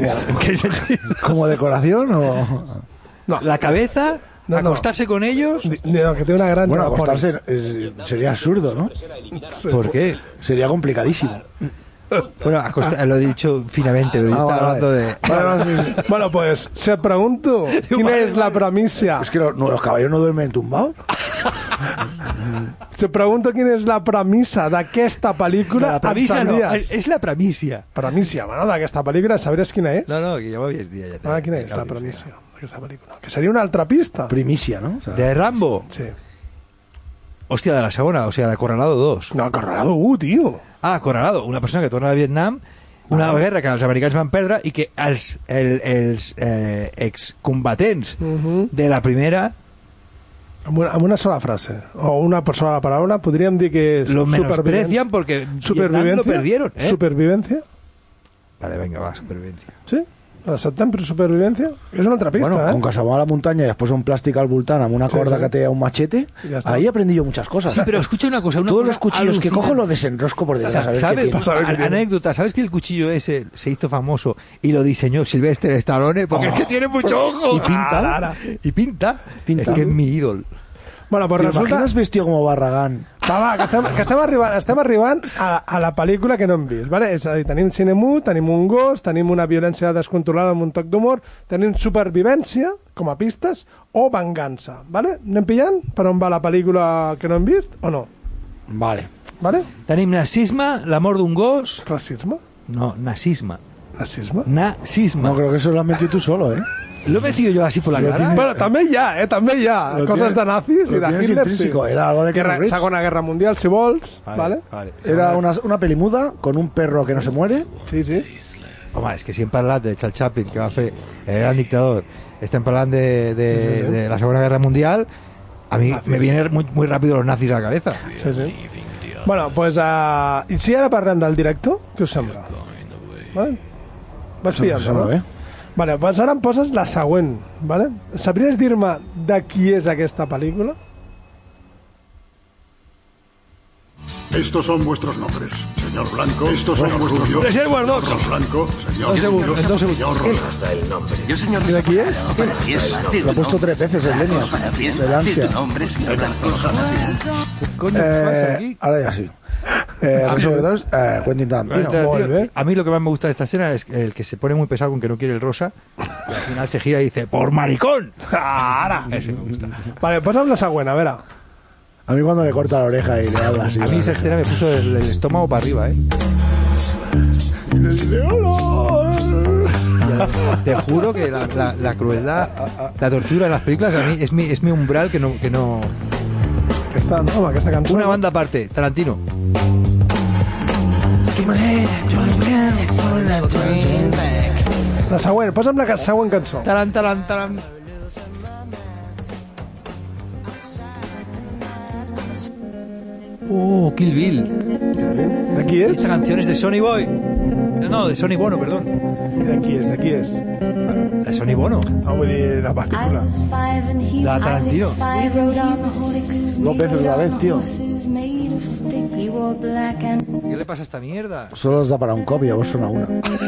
¿Como decoración o...? No. La cabeza... No, acostarse con ellos. No, que tiene una gran... Bueno, acostarse sería absurdo, ¿no? Sí. ¿Por qué? Sería complicadísimo. Bueno, lo he dicho finamente, pero yo estaba hablando de... Bueno, pues, se pregunto, ¿quién es la premisa? Es que los caballeros no duermen tumbados. Se pregunto quién es la premisa d'aquesta pel·lícula. La premisa no, és la premissa. Premissa, bueno, d'aquesta pel·lícula, sabries quina és? No, que ja ho havies dit. Quina és la premissa d'aquesta pel·lícula? Que seria una altra pista. Primicia, ¿no? O sea, ¿De Rambo? Sí. Hòstia, de la segona, o sea, de Acorralado 2. No, Acorralado 1, tio. Ah, Acorralado, una persona que torna de Vietnam, una guerra que els americans van perdre i que els excombatents de la primera... Amb una sola frase, o una sola paraula, podríem dir que és... Lo menosprecian porque Vietnam lo perdieron, ¿eh? Supervivencia. Vale, venga, va, supervivencia. ¿Sí? La Septembre Supervivència? És una altra pista, Bueno, con que se va a la montaña y después un plástico al voltant amb una corda que té un machete, ahí aprendí yo muchas cosas. Sí, pero escucha una cosa. Todos los cuchillos que cojo los desenrosco por detrás. Anécdota, ¿sabes que el cuchillo ese se hizo famoso y lo diseñó Sylvester Stallone? Porque es que tiene mucho ojo. Y pinta. Es que es mi ídol. Bueno, pues resulta... T'imagines vestido como Barragán? Va, que estem arribant a la pel·lícula que no hem vist, vale? És a dir, tenim cine mut, tenim un gos, tenim una violència descontrolada amb un toc d'humor, tenim supervivència, com a pistes, o vengança, vale? Anem pillant per on va la pel·lícula que no hem vist, o no? Vale. Tenim nazisme, la mort d'un gos... Racisme? No, nazisme. ¿Racisme? Nazisme. No, creo que eso lo has metido tú solo, ¿eh? ¿Lo he metido yo así por la cara? Bueno, també hi ha, també hi ha. Coses de nazis i de Hitler, sí. Era algo de Segona Guerra Mundial, si vols, ¿vale? Era una peli muda con un perro que no se muere. Sí. Home, és que si hem parlat de Charles Chaplin, que va fer El gran dictador, estem parlant de la Segona Guerra Mundial, a mí me vienen muy rápido los nazis a la cabeza. Sí. Bueno, pues... I si ara parlem del director, què us sembla? Vale? Vas pillant, no? Vale, pues ara em poses la següent, vale? Sabries dir-me de qui és aquesta pel·lícula? Estos son vuestros nombres, señor Blanco. Estos son vuestros nombres. Reservo dos. Señor Blanco, señor. Dos segundos. Hasta el nombre. Yo, señor. ¿Y de quién es? Para ti es fácil. Lo he puesto 3 veces en línea. De ansia. Tu nombre, señor Blanco. ¿Qué coño pasa aquí? Ahora ya sí. Sobre todo Quentin Tarantino. A mí lo que más me gusta de esta escena es el que se pone muy pesado con que no quiere el rosa y al final se gira y dice ¡por maricón! Ara! Ese me gusta. Vale, posa'm la següent, a veure. A mí cuando le corta la oreja y le habla así. A mí esa escena me puso el estómago para arriba, ¿eh? Y le dice ¡hola! Te juro que la crueldad, la tortura en las películas a mí es mi umbral que no... Aquesta cançó... Una banda aparte, Tarantino. La següent, posa'm la següent cançó. Taran. Oh, Kill Bill. De qui és? Esta canción es de Sonny Boy. No, de Sonny Bono, perdón. I de qui és? De qui és? De Sonny Bono. No, vull dir, la pel·lícula. La Tarantino. 2 veces a la vez, tío. ¿Qué le pasa a esta mierda? Solo os da para un copy, a vos suena una.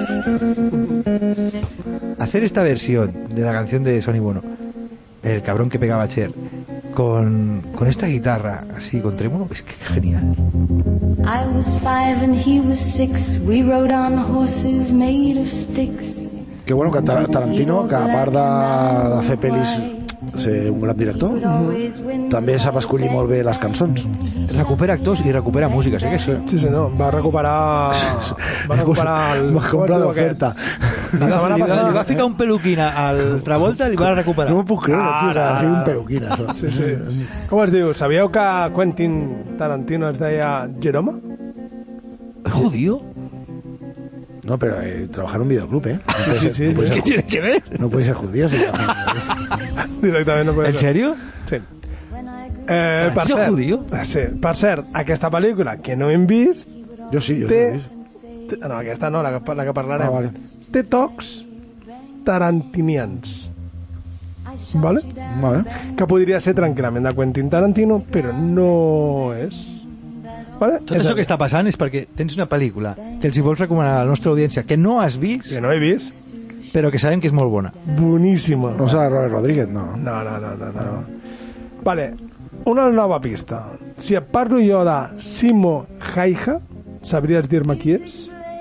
Hacer esta versión de la canción de Sonny Bono, el cabrón que pegaba a Cher, con esta guitarra así, con trémolo, es que genial. I was 5 and he was 6. We rode on horses made of sticks. Qué bueno que Tarantino, que a part de fer pel·lis, ser un gran director, també sap escollir molt bé les cançons. Recupera actors i recupera música, sí que sí. Sí, no, va recuperar el... Va comprar l'oferta. La setmana passada... Li va ficar un peluquín al Travolta i li va recuperar. No m'ho puc creure, tio, que sigui un peluquín, això. Sí. Com es diu? Sabíeu que Quentin Tarantino es deia Jerome? ¿Judío? No, pero trabajar en un videoclub, ¿eh? No sí. ¿Qué tiene que ver? No puede ser judío. Directament no puede ser. ¿En serio? Sí. Per cert, judío? Sí. Per cert, aquesta pel·lícula que no hem vist... Jo sí, jo té... l'he vist. No, aquesta no, la que parlarem. Vale. Té tocs tarantinians. Vale? Que podria ser tranquil·lament de Quentin Tarantino, però no és... Vale? Tot això que està passant és perquè tens una pel·lícula que els hi vols recomanar a la nostra audiència que no has vist, que no he vist, però que sabem que és molt bona. Boníssima. No serà Robert Rodríguez, no. No. Vale, una nova pista. Si et parlo jo de Simo Hayek, sabries dir-me qui és?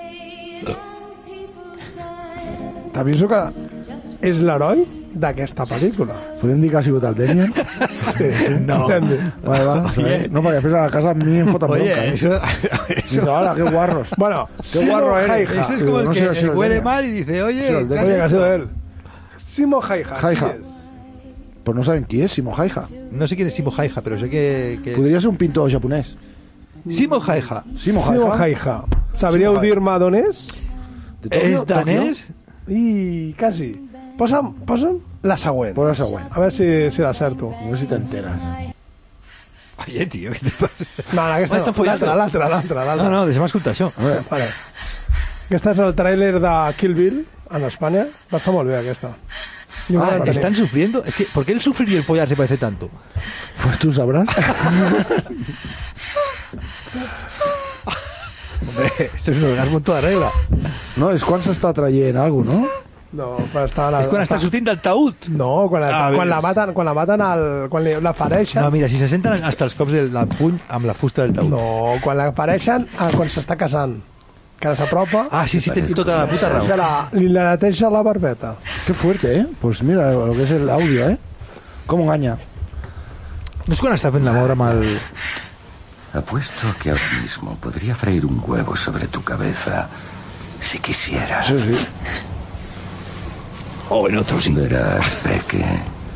T'aviso que és l'heroi d'aquesta pel·lícula. Podem dir que ha sigut el Demian? Sí. No. Vale. No, perquè després a la casa a mi em foten bronca. Oye, eso... Dice, hola, qué guarros. Bueno, qué guarro eres. Eso es como el que huele mal y dice, oye... Oye, que ha sido él. Simo Hayek. Pues no saben qui és, Simo Hayek. No sé quién es Simo Hayek, pero sé que Podria ser un pintor japonès. Simo Hayek. Simo Hayek. Sabríeu dir-me d'on és? És danès? I quasi. Posa'm la següent. Posa la següent. A veure si l'acerto. A veure si t'enteres. Oye, tío, ¿qué te pasa? No, aquesta no. L'altra. No, deixa'm escoltar això. Vale. Aquesta és el tràiler de Kill Bill en Espanya. Va estar molt bé, aquesta. ¿están sufriendo? Es que, ¿por qué el sufrir y el follar se parece tanto? Pues tú sabrás. Hombre, esto es un orgasmo en toda regla. No, és quan s'està traient alguna cosa, no? No, quan està És quan està sortint del taüt. No, quan la maten, quan la fareixen. No, mira, si se senten hasta els cops del puny amb la fusta del taüt. No, quan la fareixen, quan s'està casant. Que ara s'apropa. Ah, sí, tens tota la puta raó. Que li neteja la barbeta. Qué fuerte, ¿eh? Pues mira lo que es el audio, ¿eh? ¿Cómo engaña? No és quan està fent l'amor amb el... Apuesto que ahora mismo podría freír un huevo sobre tu cabeza si quisieras. Sí, sí. O en otro sí. Verás, Peque.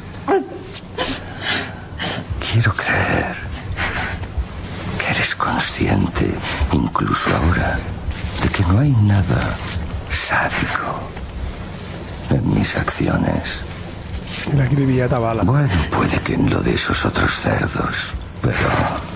Quiero creer que eres consciente, incluso ahora, de que no hay nada sádico en mis acciones. La acribilleta bala. Bueno, puede que en lo de esos otros cerdos, pero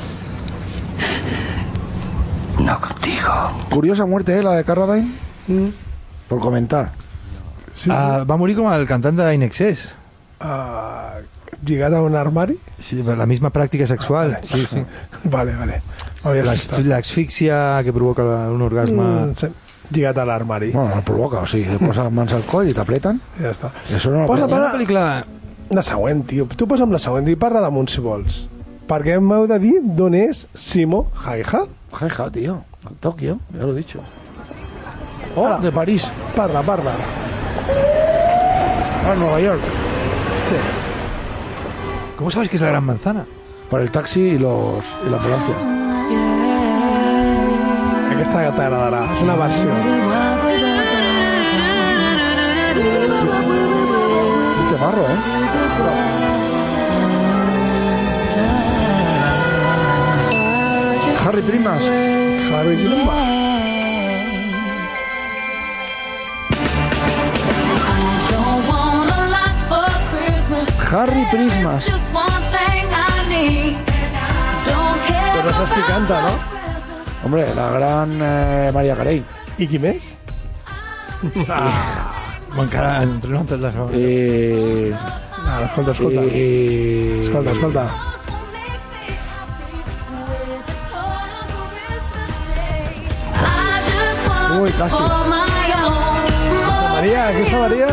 no contigo. Curiosa muerte, ¿eh? La de Carradine. Por comentar. Sí. Va morir com el cantant d'Inexcess. Lligat a un armari? Sí, la misma pràctica sexual. Sí, sí. Vale. La asfixia que provoca un orgasme... Sí. Lligat a l'armari. Bueno, no provoca, o sigui, te posa les mans al coll i t'apreten. Ja està. Eso no Posa una pel·lícula... La següent, tio. Tu posa'm la següent i parla damunt, si vols. Perquè m'heu de dir d'on és Simo Haija. Haija, tío. Tokio, ya lo he dicho. Oh, de París. Parla. Ah, Nueva York. Sí. ¿Cómo sabes que es la Gran Manzana? Por el taxi y la ambulancia. Aquesta que t'agradarà. És una versió. Un temarro, ¿eh? Harry Primas. Harry Prismas. Però saps qui canta, no? Hombre, la gran Maria Carey. I qui més? Encara entre nosaltres la segona. Escolta. Uy, casi. Aquesta Maria.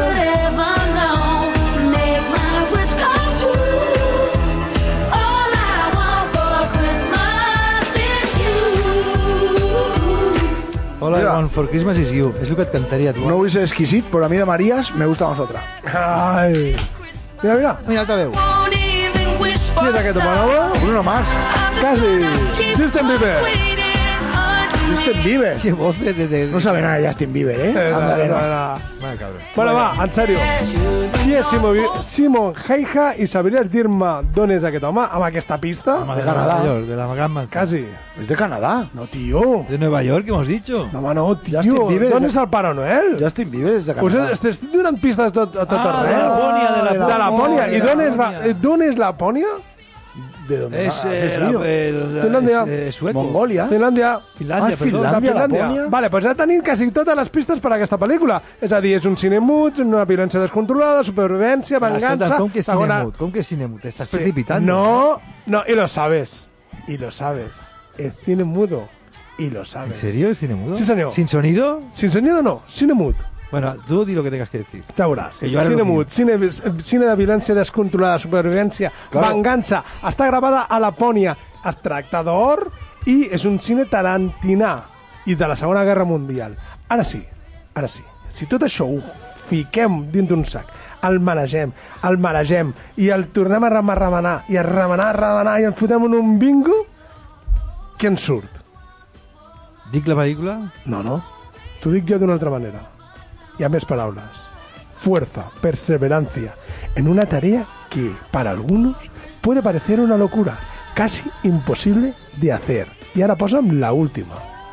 All I want for Christmas is you. És el que et cantaria, tu. No vull ser exquisit, però a mi de Marías me gusta más otra. Ai. Mira. Mira alta veu. Qui és aquest home? Bruno Mars. Quasi. Justin Bieber. Justin Bieber. Qué voz de... No sabe nada de Justin Bieber, ¿eh? Ándale, no. Vale, cabrón. Bueno, va, en sèrio. Qui és Simon Haija i sabries dir-me d'on és aquest home amb aquesta pista? De Nueva York, de la Gran Manzana. Quasi. Es de Canadá. No, tío. De Nueva York, hemos dicho. No, tío. Justin Bieber ¿Dónde és el Pare Noel? Justin Bieber és de Pues Canadà. estic donant pistes a tot arreu. De Lapònia, De Lapònia. I d'on és Lapònia? ¿De dónde? Es Finlàndia. sueco. Mongolia. Finlàndia. Finlàndia, perdó. Finlàndia, Lapònia. Vale, pues ja tenim quasi totes les pistes per a aquesta pel·lícula. És a dir, és un cine mut, una violència descontrolada, supervivència, vengança... Escolta, com que és cinemut? Com que és cinemut? Te estás precipitando. No, y lo sabes. Es cine mudo. Y lo sabes. ¿En serio es cine mudo? Sí, señor. ¿Sin sonido? Sin sonido no, cine mut. Bueno, tú di lo que tengas que decir. Ja veuràs. Que jo ara Cine no mut, cine de violència descontrolada, supervivència, vengança. Està gravada a Lapònia. Es tracta d'or i és un cine tarantinà i de la Segona Guerra Mundial. Ara sí. Si tot això ho fiquem dins d'un sac, el maregem i el tornem a remenar i a remenar i el fotem en un bingo, què en surt? ¿Dic la película? No. T'ho dic jo d'una altra manera. Hi ha més paraules. Fuerza, perseverancia, en una tarea que, para algunos, puede parecer una locura, casi imposible de hacer. Y ahora posa'm la última.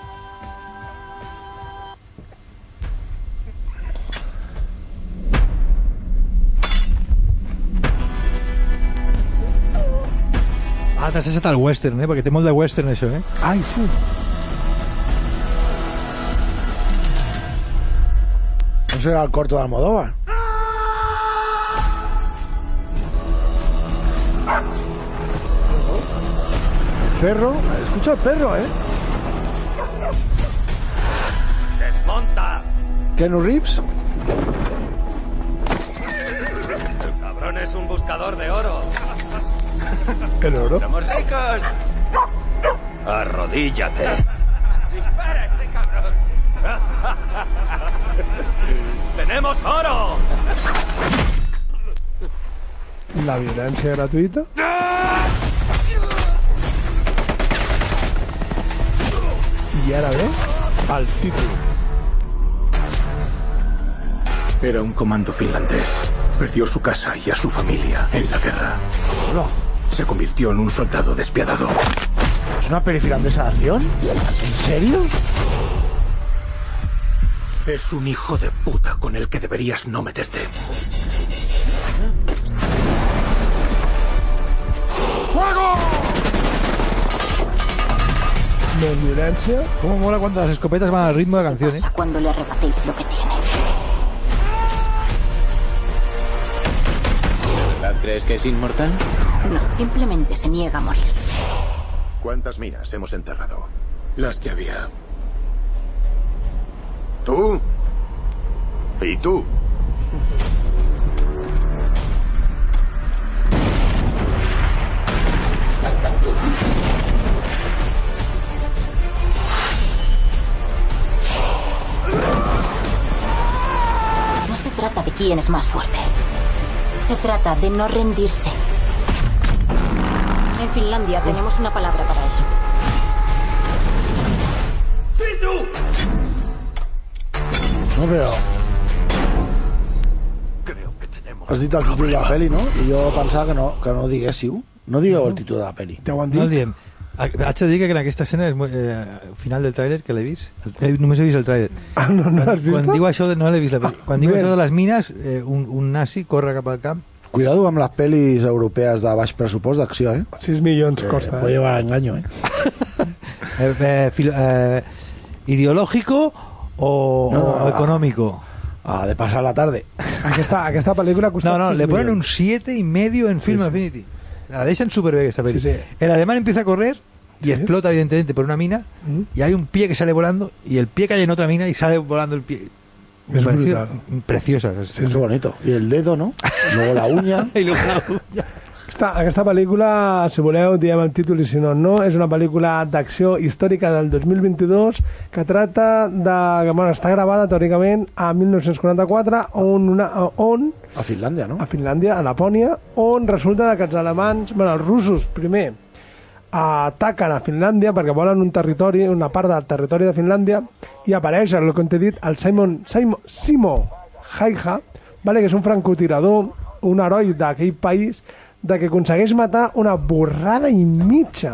Ah, t'has deixat el western, perquè té molt de western, això, Ai, sí. será el corto de Almodóvar. Perro, escucha el perro, ¡Desmonta! Keanu Reeves. El cabrón es un buscador de oro. ¿El oro? ¡Somos ricos! Arrodíllate. ¡Dispara ese cabrón! ¡Tenemos oro! La violencia gratuita. Y ahora ve al título. Era un comando finlandés. Perdió su casa y a su familia en la guerra. No. Se convirtió en un soldado despiadado. ¿Es una peli finlandesa de acción? ¿En serio? Es un hijo de puta con el que deberías no meterte. ¡Fuego! ¿De violencia? ¿Cómo mola cuando las escopetas van al ritmo de canciones? Cuando le arrebatéis lo que tiene. ¿De verdad crees que es inmortal? No, simplemente se niega a morir. ¿Cuántas minas hemos enterrado? Las que había. ¿Tú? ¿Y tú? No se trata de quién es más fuerte. Se trata de no rendirse. En Finlandia tenemos una palabra para eso. ¡Sisu! No, però... Has dit el títol de la peli, no? I jo pensava que no diguéssiu. No digueu el títol de la peli. Ja ho han No el dit. diem. Haig de dir que en aquesta escena és final del tràiler, que l'he vist. Només he vist el tràiler. Ah, no l'has vist? Quan diu això de... No l'he vist la peli. Quan diu això de les mines, un nazi corre cap al camp. Cuidado amb les pel·lis europees de baix pressupost d'acció, 6 milions costa. Puede llevar a engaño, ¿Ideológico o económico? De pasar la tarde. Aquesta pel·lícula costa No, 6 le ponen un milions. 7,5 en Film Affinity. La dejan súper bien esta peli. Sí. El alemán empieza a correr y explota evidentemente por una mina y hay un pie que sale volando y el pie cae en otra mina y sale volando el pie. Me pareció preciosa. Es bonito. Y el dedo, ¿no? Luego la uña. Y luego la uña. Aquesta pel·lícula, si voleu, diem el títol i si no, no. És una pel·lícula d'acció històrica del 2022 que trata de... Bueno, està gravada teòricament a 1944 on a Finlàndia, no? A Finlàndia, a Lapònia, on resulta que els alemanys... Bueno, els russos, primer, ataquen a Finlàndia perquè volen un territori, una part del territori de Finlàndia, i apareix, el que t'he dit, el Simo Haija, vale, que és un francotirador, un heroi d'aquell país, de que aconsegueix matar una borrada i mitja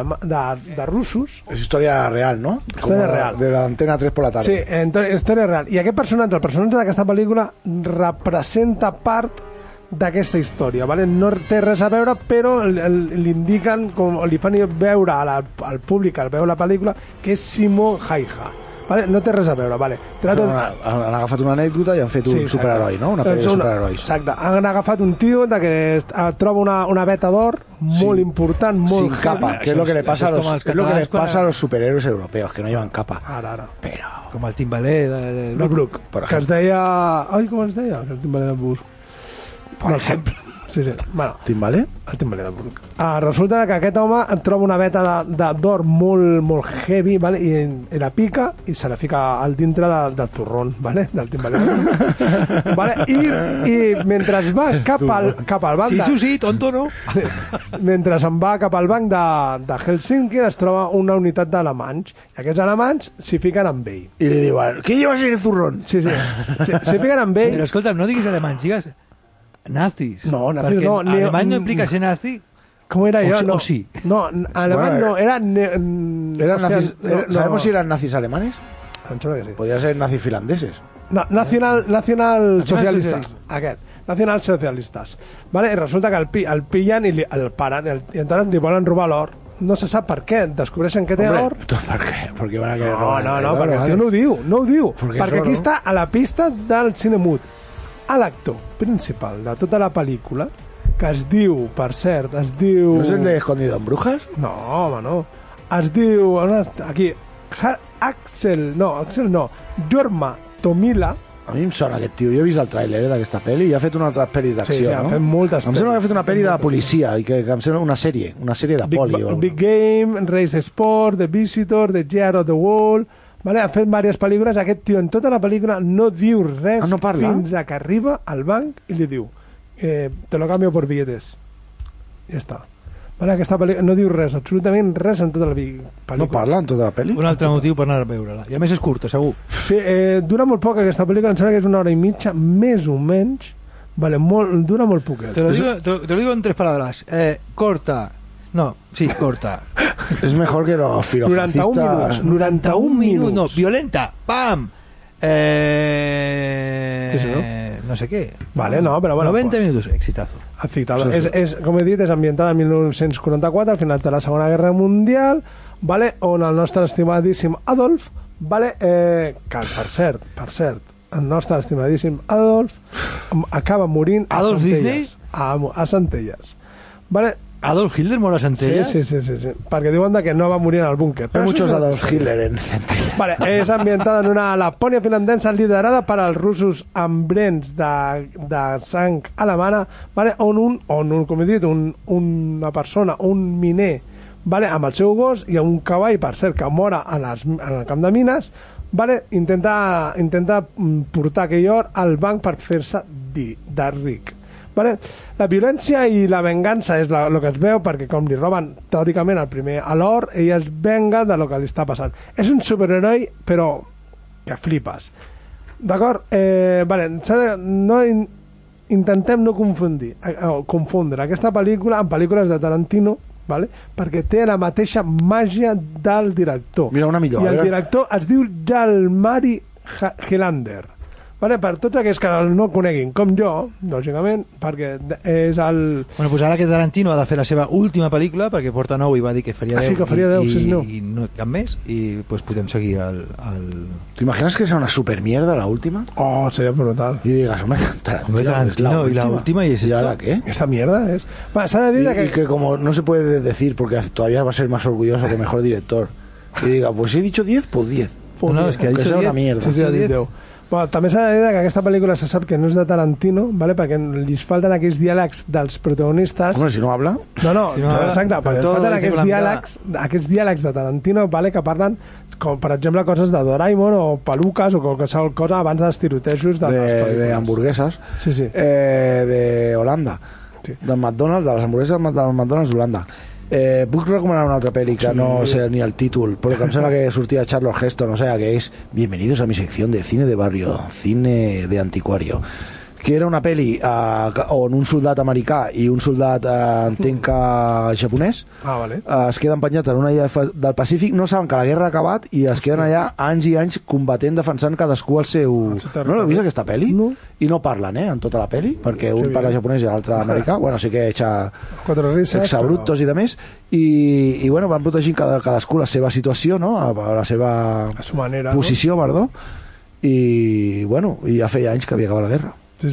de russos. És història real, no? Història real. De l'Antena 3 por la tarde. Sí, història real. I aquest personatge, el personatge d'aquesta pel·lícula, representa part d'aquesta història, ¿vale? No té res a veure, però l'indiquen, com li fan veure al públic, al veure la pel·lícula, que és Simo Haija. Vale? No té res a veure, vale. Han agafat una anècdota i han fet un superheroi, no? Una pel·li de superherois. Exacte, han agafat un tio que troba una veta d'or molt important, molt sin capa, que es lo que le pasa a los superhéroes europeos, que no llevan capa. Ara. Pero... Com el Timbaler del Brook, que es deia... Ai, com es deia? El Timbaler del Brook. Per exemple. Sí. Bueno, Timbaler? El Timbaler de Brook. Resulta que aquest home troba una veta d'or molt heavy, vale? I la pica i se la fica al dintre del zurrón, vale? Del Timbaler. Vale? I mentre va cap al banc... Sí, tonto, no? Mentre se'n va cap al banc de Helsinki es troba una unitat d'alemanys. I aquests alemanys s'hi fiquen amb ell. I li diuen, ¿qué llevas en el zurrón? Sí. S'hi fiquen amb ell. Però escolta'm, no diguis alemanys, digues nazis. No, nazis no. Alemany no implica ser nazi. ¿Cómo era yo? O sí. No, alemán no, eran nazis. ¿Sabemos si eran nazis alemanes? Que sí. Podría ser nazis finlandeses. No, nacional socialistas. Aquest. Nacional socialistas. Vale, y resulta que el pillan y el paran. Y entonces le volen robar l'or. no se sap per què, descobreixen que té or. ¿Por qué? Porque van a querer No, perquè el tio no ho diu. Perquè aquí està a la pista del Cinemut. A l'actor principal de tota la pel·lícula, que es diu, per cert, es diu... ¿No es el de Escondido en Brujas? No, home, no. Es diu... Aquí. Axel no. Jorma Tomila. A mi em sona aquest tio. Jo he vist el tràiler d'aquesta pel·li i ha fet unes altres pel·lis d'acció, no? Sí, ha fet moltes pel·lis. Em sembla que ha fet una pel·li de policia i que em sembla una sèrie de poli. Big Game, Race Sport, The Visitor, The Year of the Wall... Vale, ha fet diverses pel·lícules. Aquest tio en tota la pel·lícula no diu res fins a que arriba al banc i li diu te lo cambio por billetes. Ja està. Vale, aquesta pel·lícula no diu res, absolutament res en tota la pel·lícula. No parla en tota la pel·li? Un altre motiu per anar a veure-la. I a més és curta, segur. Sí, dura molt poc aquesta pel·lícula, em sembla que és 1 hora i mitja, més o menys. Vale, dura molt poquet. Te lo digo en 3 palabras. Corta. No, sí, corta. Es mejor que los filofascistas. 91 minutos. No, violenta. ¡Pam! No sé qué. Vale, no, però bueno. 90 minutos, exitazo. Excitado. És, com he dit, és ambientada en 1944, al final de la Segona Guerra Mundial, vale, on el nostre estimadíssim Adolf, vale, que per cert, el nostre estimadíssim Adolf acaba morint a Adolf Centelles. Disney? A Centelles. Vale. ¿Adolf Hitler mora a Centelles? Sí. Perquè diuen que no va morir en el búnquer. Hay muchos Adolf Hitler en Centelles. Vale, és ambientada en una Lapònia finlandesa liderada per als russos hambrents de sang alemana, vale, on com he dit, una persona, un miner, vale, amb el seu gos i un cavall, per cert, que mora en el camp de mines, vale, intenta portar aquell or al banc per fer-se de ric. Vale? La violència i la vengança és el que es veu, perquè com li roben teòricament el primer a l'or, ell es venga de lo que li està passant. És un superheroi, però que flipes. D'acord? Vale, intentem no confondre aquesta pel·lícula amb pel·lícules de Tarantino, vale? Perquè té la mateixa màgia del director. Mira, una millor. I el director es diu Jalmari Helander. Vale, per tots aquells que no coneguin com jo, lògicament, perquè és el... Bueno, pues ara que Tarantino ha de fer la seva última pel·lícula, perquè porta 9 i va dir que faria 10, sí, que faria 10 i no cap més, i pues podem seguir el... ¿Te que sea una supermierda la última? Oh, sería brutal. Y digas, hombre, Tarantino y la última, ¿y es esto? ¿Y ahora qué? Esta mierda es... Bueno, y que como no se puede decir, porque todavía va a ser más orgulloso que mejor director, y diga, pues si he dicho 10, pues 10. No, es que ha dicho 10. Una mierda. Sí, ha dit 10. Bueno, també s'ha de dir que aquesta pel·lícula se sap que no és de Tarantino, ¿vale? Perquè li falten aquells diàlegs dels protagonistes. Hombre, si no habla. No, si no habla, exacte, perquè falten aquests diàlegs de Tarantino, ¿vale? Que parlen, com per exemple, coses de Doraemon o peluques o qualsevol cosa abans dels tirotejos de hamburgueses. Sí. De Holanda. Sí. Del McDonald's, de les hamburgueses del McDonald's d'Holanda. Puc recomanar una altra peli que no sé ni el títol, però que em sembla que sortia Charles Heston, o sea, que és Bienvenidos a mi sección de cine de barrio, cine de antiquario, que era una peli on un soldat americà i un soldat entenc que japonès vale. Es queden empenyats en una illa del Pacífic, no saben que la guerra ha acabat i es queden allà anys i anys combatent, defensant cadascú el seu... No l'heu vist aquesta peli? No. I no parlen, en tota la peli, perquè un parla japonès i l'altre americà, bueno, sí que echa exabruptos i de més, i bueno, van protegint cadascú la seva situació, no? A la seva manera, posició, no? Perdó, i bueno, ja feia anys que havia acabat la guerra. Sí.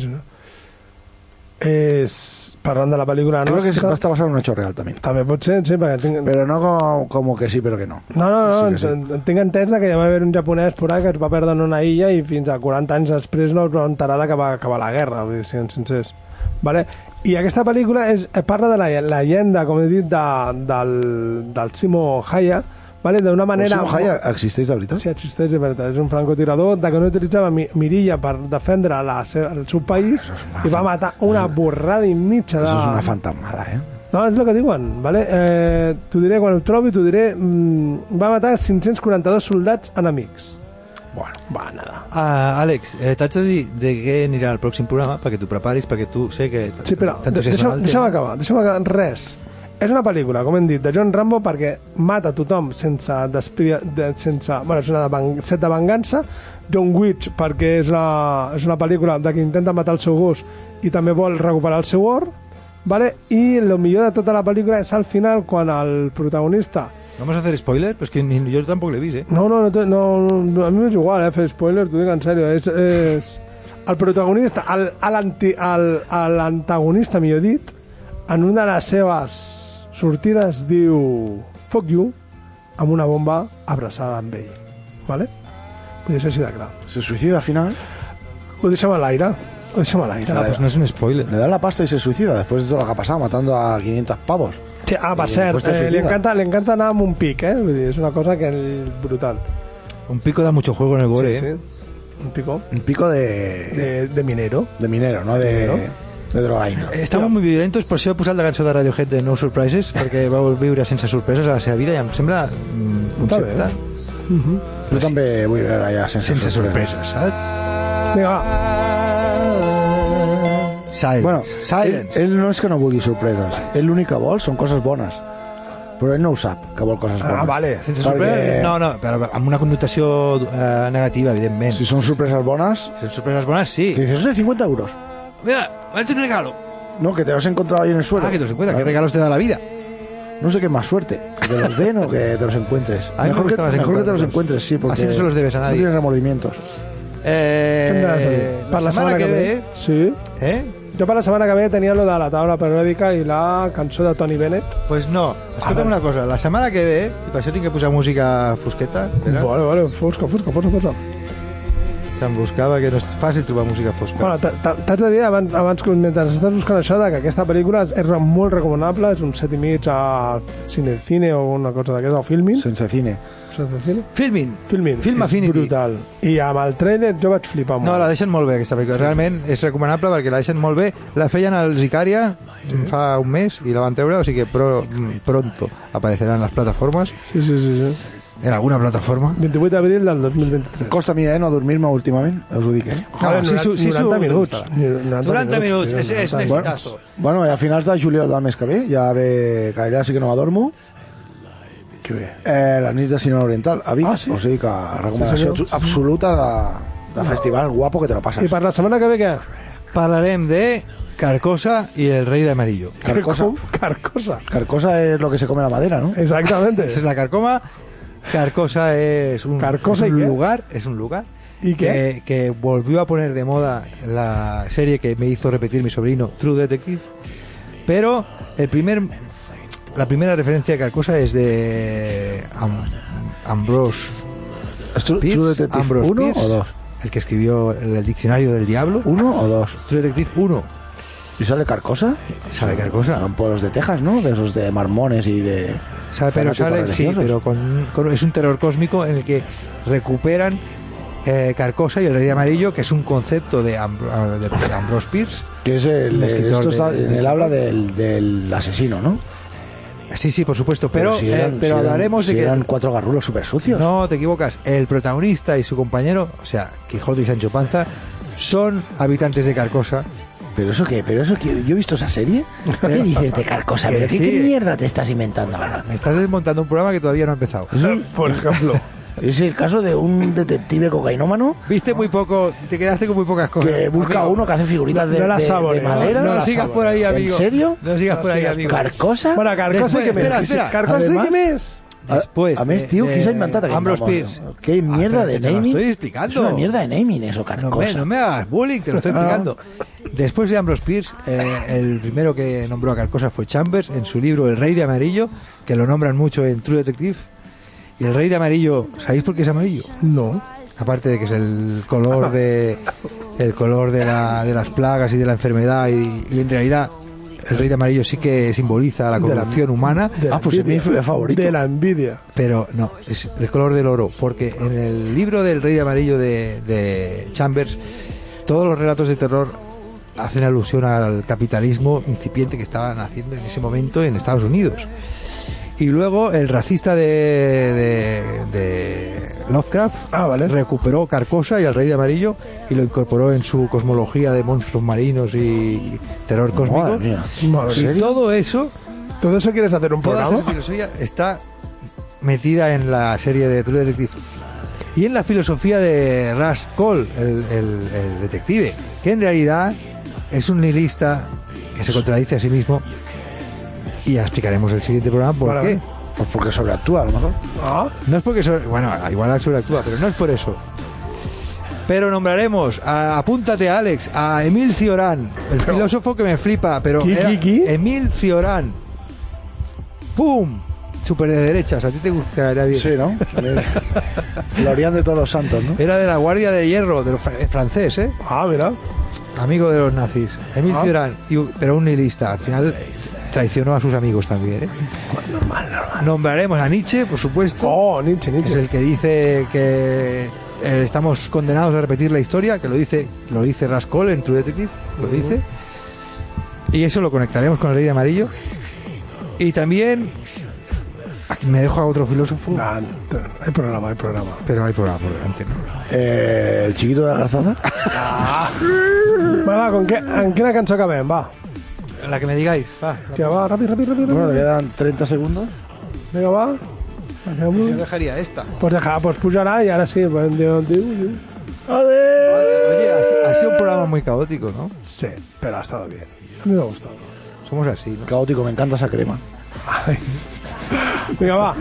Parlant de la pel·lícula creo que va estar basado en un hecho real també pot ser, sí, perquè però no com que sí, però que no sí. Tinc entès que hi va haver un japonès por ahí que es va perdre en una illa i fins a 40 anys després no es va enterar que va acabar la guerra, vull dir, siguem sincers, vale? I aquesta pel·lícula parla de la llegenda, com he dit, del Simo Hayek, vale? D'una manera... El Simo Hayek existeix de veritat? Sí, existeix de veritat. És un francotirador que no utilitzava mirilla per defendre el seu país i va matar una borrada i mitja de... Això és una fantasmada, No, és el que diuen, vale? T'ho diré quan ho trobi, t'ho diré... va matar 542 soldats enemics. Bueno, va, nada. Àlex, t'haig de dir de què anirà el pròxim programa perquè t'ho preparis, perquè tu sé que... Sí, però deixa'm acabar. Res. És una pel·lícula, com hem dit, de John Rambo perquè mata tothom sense... Bueno, és una set de vengança. John Wick perquè és una pel·lícula de que intenta matar el seu gos i també vol recuperar el seu or, ¿vale? Y lo millor de tota la pel·lícula és al final, quan el protagonista... ¿Vamos a hacer spoiler? Pues que ni yo tampoco le vi, ¿eh? No, a mi m'és igual, fer spoiler, t'ho dic en sèrio. És el protagonista, l'antagonista, millor dit, en una de les seves sortides diu fuck you, amb una bomba abraçada amb ell, ¿vale? Podria ser així de clar. ¿Se suicida al final? Ho deixem a l'aire. Ah, pues no es un spoiler. Le dan la pasta y se suicida después de todo lo que ha pasado, matando a 500 pavos. Sí, per cert, li encanta anar amb un pic, Vull dir, és una cosa que brutal. Un pico da mucho juego en el gore, sí. Un pico. Un pico de minero. De minero, no de drogaïna. Estamos muy violentos, per això he posat la cançó de Radiohead de No Surprises, perquè vau viure sense sorpreses a la seva vida i em sembla un concepte. Jo també vull veure allà sense sorpreses, saps? Vinga, va. Silence. Bueno, Silence. Ell no és que no vulgui sorpreses. Ell l'únic que vol són coses bones. Però ell no ho sap, que vol coses bones. Ah, vale. Sense sorpreses? No, però amb una connotació negativa, evidentment. Si són sorpreses bones... Si són sorpreses bones, sí. Que dices, eso de 50 euros. Mira, me ha hecho un regalo. No, que te los he encontrado ahí en el suelo. Ah, que te los encuentras. ¿Qué regalos te da la vida? No sé qué es más suerte, que te los den o que te los encuentres. Mejor que te los encuentres, sí, porque así no se los debes a nadie. No tienes remordimientos. Per la setmana que ve. Sí. Jo per la setmana que ve tenia lo de la taula periòdica i la cançó de Tony Bennett. Pues no, escolta'm una cosa, la setmana que ve, i per això tinc que posar música fosqueta. Vale, fosca, posa. Se'm buscava, que no és fàcil trobar música fosca. Bueno, t'haig de dir, abans que mentre estàs buscant això, que aquesta pel·lícula és molt recomanable, és un 7,5 a Cinecine o una cosa d'aquesta, o Filmin. Sense cine. Filmin. Film Affinity. Brutal. I amb el trailer jo vaig flipar molt. No, la deixen molt bé, aquesta pel·lícula. Realment és recomanable perquè la deixen molt bé. La feien al Sicària fa un mes i la van treure, o sigui que pronto aparecerà en les plataformes. Sí. En alguna plataforma. 28 d'abril del 2023. Costa a mi, no dormir-me últimament, us ho dic, No, 90 minuts. 90 minuts, és un exitazo. Bueno, a finals de juliol del mes que ve, ja ve que allà sí que no m'adormo. Que bé. La nit de cinema oriental, a Vic. O sigui que recomanació absoluta de festival guapo que te lo pasas. I per la setmana que ve què? Parlarem de Carcosa y el Rey de Amarillo. Carcosa. Carcosa es lo que se come la madera, ¿no? Exactamente. Esa es la carcoma. Carcosa es un lugar. Es un lugar. ¿Y qué? Que volvió a poner de moda la serie que me hizo repetir mi sobrino, True Detective. Pero la primera referencia a Carcosa es de Ambrose Pierce. Ambrose 1 o 2. El que escribió el diccionario del diablo. 1 o 2. True Detective 1. ¿Y sale Carcosa? Sale Carcosa. Son pueblos de Texas, ¿no? De esos de mormones y de... Pero sale, sí, pero es un terror cósmico en el que recuperan Carcosa y el Rey de Amarillo, que es un concepto de Ambrose Pierce. Que es el escritor en el habla del asesino, ¿no? Sí, por supuesto, pero hablaremos de que eran 4 garrulos súper sucios. No, te equivocas. El protagonista y su compañero, o sea, Quijote y Sancho Panza, son habitantes de Carcosa. ¿Pero eso qué? ¿Yo he visto esa serie? ¿Qué dices de Carcosa? ¿Pero qué mierda te estás inventando ahora? Me estás desmontando un programa que todavía no ha empezado. Por ejemplo... Es el caso de un detective cocainómano. Viste muy poco, te quedaste con muy pocas cosas. Que busca uno que hace figuritas de madera. No sigas por ahí, amigo. ¿En serio? No sigas por ahí, amigo. ¿Carcosa? Bueno, Carcosa que espera. Carcosa que més? Después. A més, tio, qui s'ha inventat aquest Ambrose Pierce. Qué mierda de naming. Te lo estoy explicando. Es una mierda de naming eso, Carcosa. No me hagas bullying, te lo estoy explicando. Después de Ambrose Pierce, el primero que nombró a Carcosa fue Chambers en su libro El Rey de Amarillo, que lo nombran mucho en True Detective. Y el Rey de Amarillo, ¿sabéis por qué es amarillo? No. Aparte de que es el color de las plagas y de la enfermedad y en realidad el Rey de Amarillo sí que simboliza la corrupción humana. Pues es mi favorito. De la envidia. Pero no, es el color del oro, porque en el libro del Rey de Amarillo de Chambers, todos los relatos de terror hacen alusión al capitalismo incipiente que estaban haciendo en ese momento en Estados Unidos. Y luego el racista de Lovecraft recuperó Carcosa y al Rey de Amarillo y lo incorporó en su cosmología de monstruos marinos y terror cósmico. Y todo eso quieres hacer un programa. Toda esa filosofía está metida en la serie de True Detective y en la filosofía de Rust Cole, el detective, que en realidad es un nihilista que se contradice a sí mismo. Y ya explicaremos el siguiente programa por qué. Pues porque sobreactúa, a lo mejor. No es porque bueno, igual sobreactúa, pero no es por eso. Pero nombraremos, apúntate Alex, a Emil Cioran, el filósofo que me flipa, pero Emil Cioran. ¡Pum! Súper de derechas, a ti te gustaría bien. Sí, ¿no? Florian de todos los santos, ¿no? Era de la Guardia de Hierro, de los francés, ¿eh? Mira. Amigo de los nazis. Emil Cioran, pero un nihilista. Al final traicionó a sus amigos también, ¿eh? Normal. Nombraremos a Nietzsche, por supuesto. Nietzsche. Es el que dice que estamos condenados a repetir la historia, que lo dice Rascol en True Detective, lo dice. Y eso lo conectaremos con el Rey de Amarillo. Y también aquí me dejo a otro filósofo. Hay programa. Pero hay programa por delante, ¿no? El chiquito de la garzada. Va, ¿en qué canción acabem? Va. La que me digáis, va. Ja, va, ràpid. Bueno, le quedan 30 segundos. Vinga, va. Yo dejaría esta. Pues pujarà y ahora sí. Pues, Oye, ha sido un programa muy caótico, ¿no? Sí, pero ha estado bien. A mí me ha gustado. Somos así, ¿no? Caótico, me encanta esa crema. Venga, va.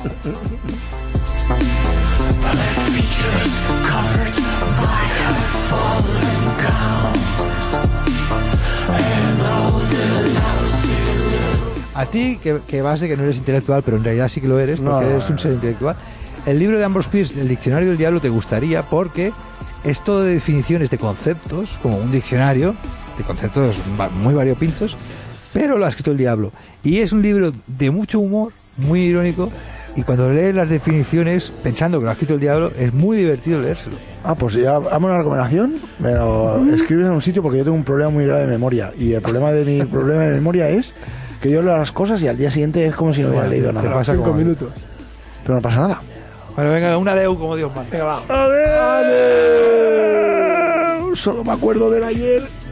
A ti, que vas de que no eres intelectual, pero en realidad sí que lo eres, porque eres un ser intelectual, el libro de Ambrose Bierce, El Diccionario del Diablo, te gustaría porque es todo de definiciones de conceptos, como un diccionario de conceptos muy variopintos, pero lo ha escrito el diablo. Y es un libro de mucho humor, muy irónico, y cuando lees las definiciones, pensando que lo ha escrito el diablo, es muy divertido leérselo. Pues ya hazme una recomendación, pero escribes en un sitio porque yo tengo un problema muy grave de memoria. Y el problema de mi problema de memoria es que yo leo las cosas y al día siguiente es como si no hubiera leído nada. Te pasa 5 minutos. Pero no pasa nada. Bueno, venga, un adeu como Dios manda. Venga, va. ¡Adeu! Solo me acuerdo del ayer.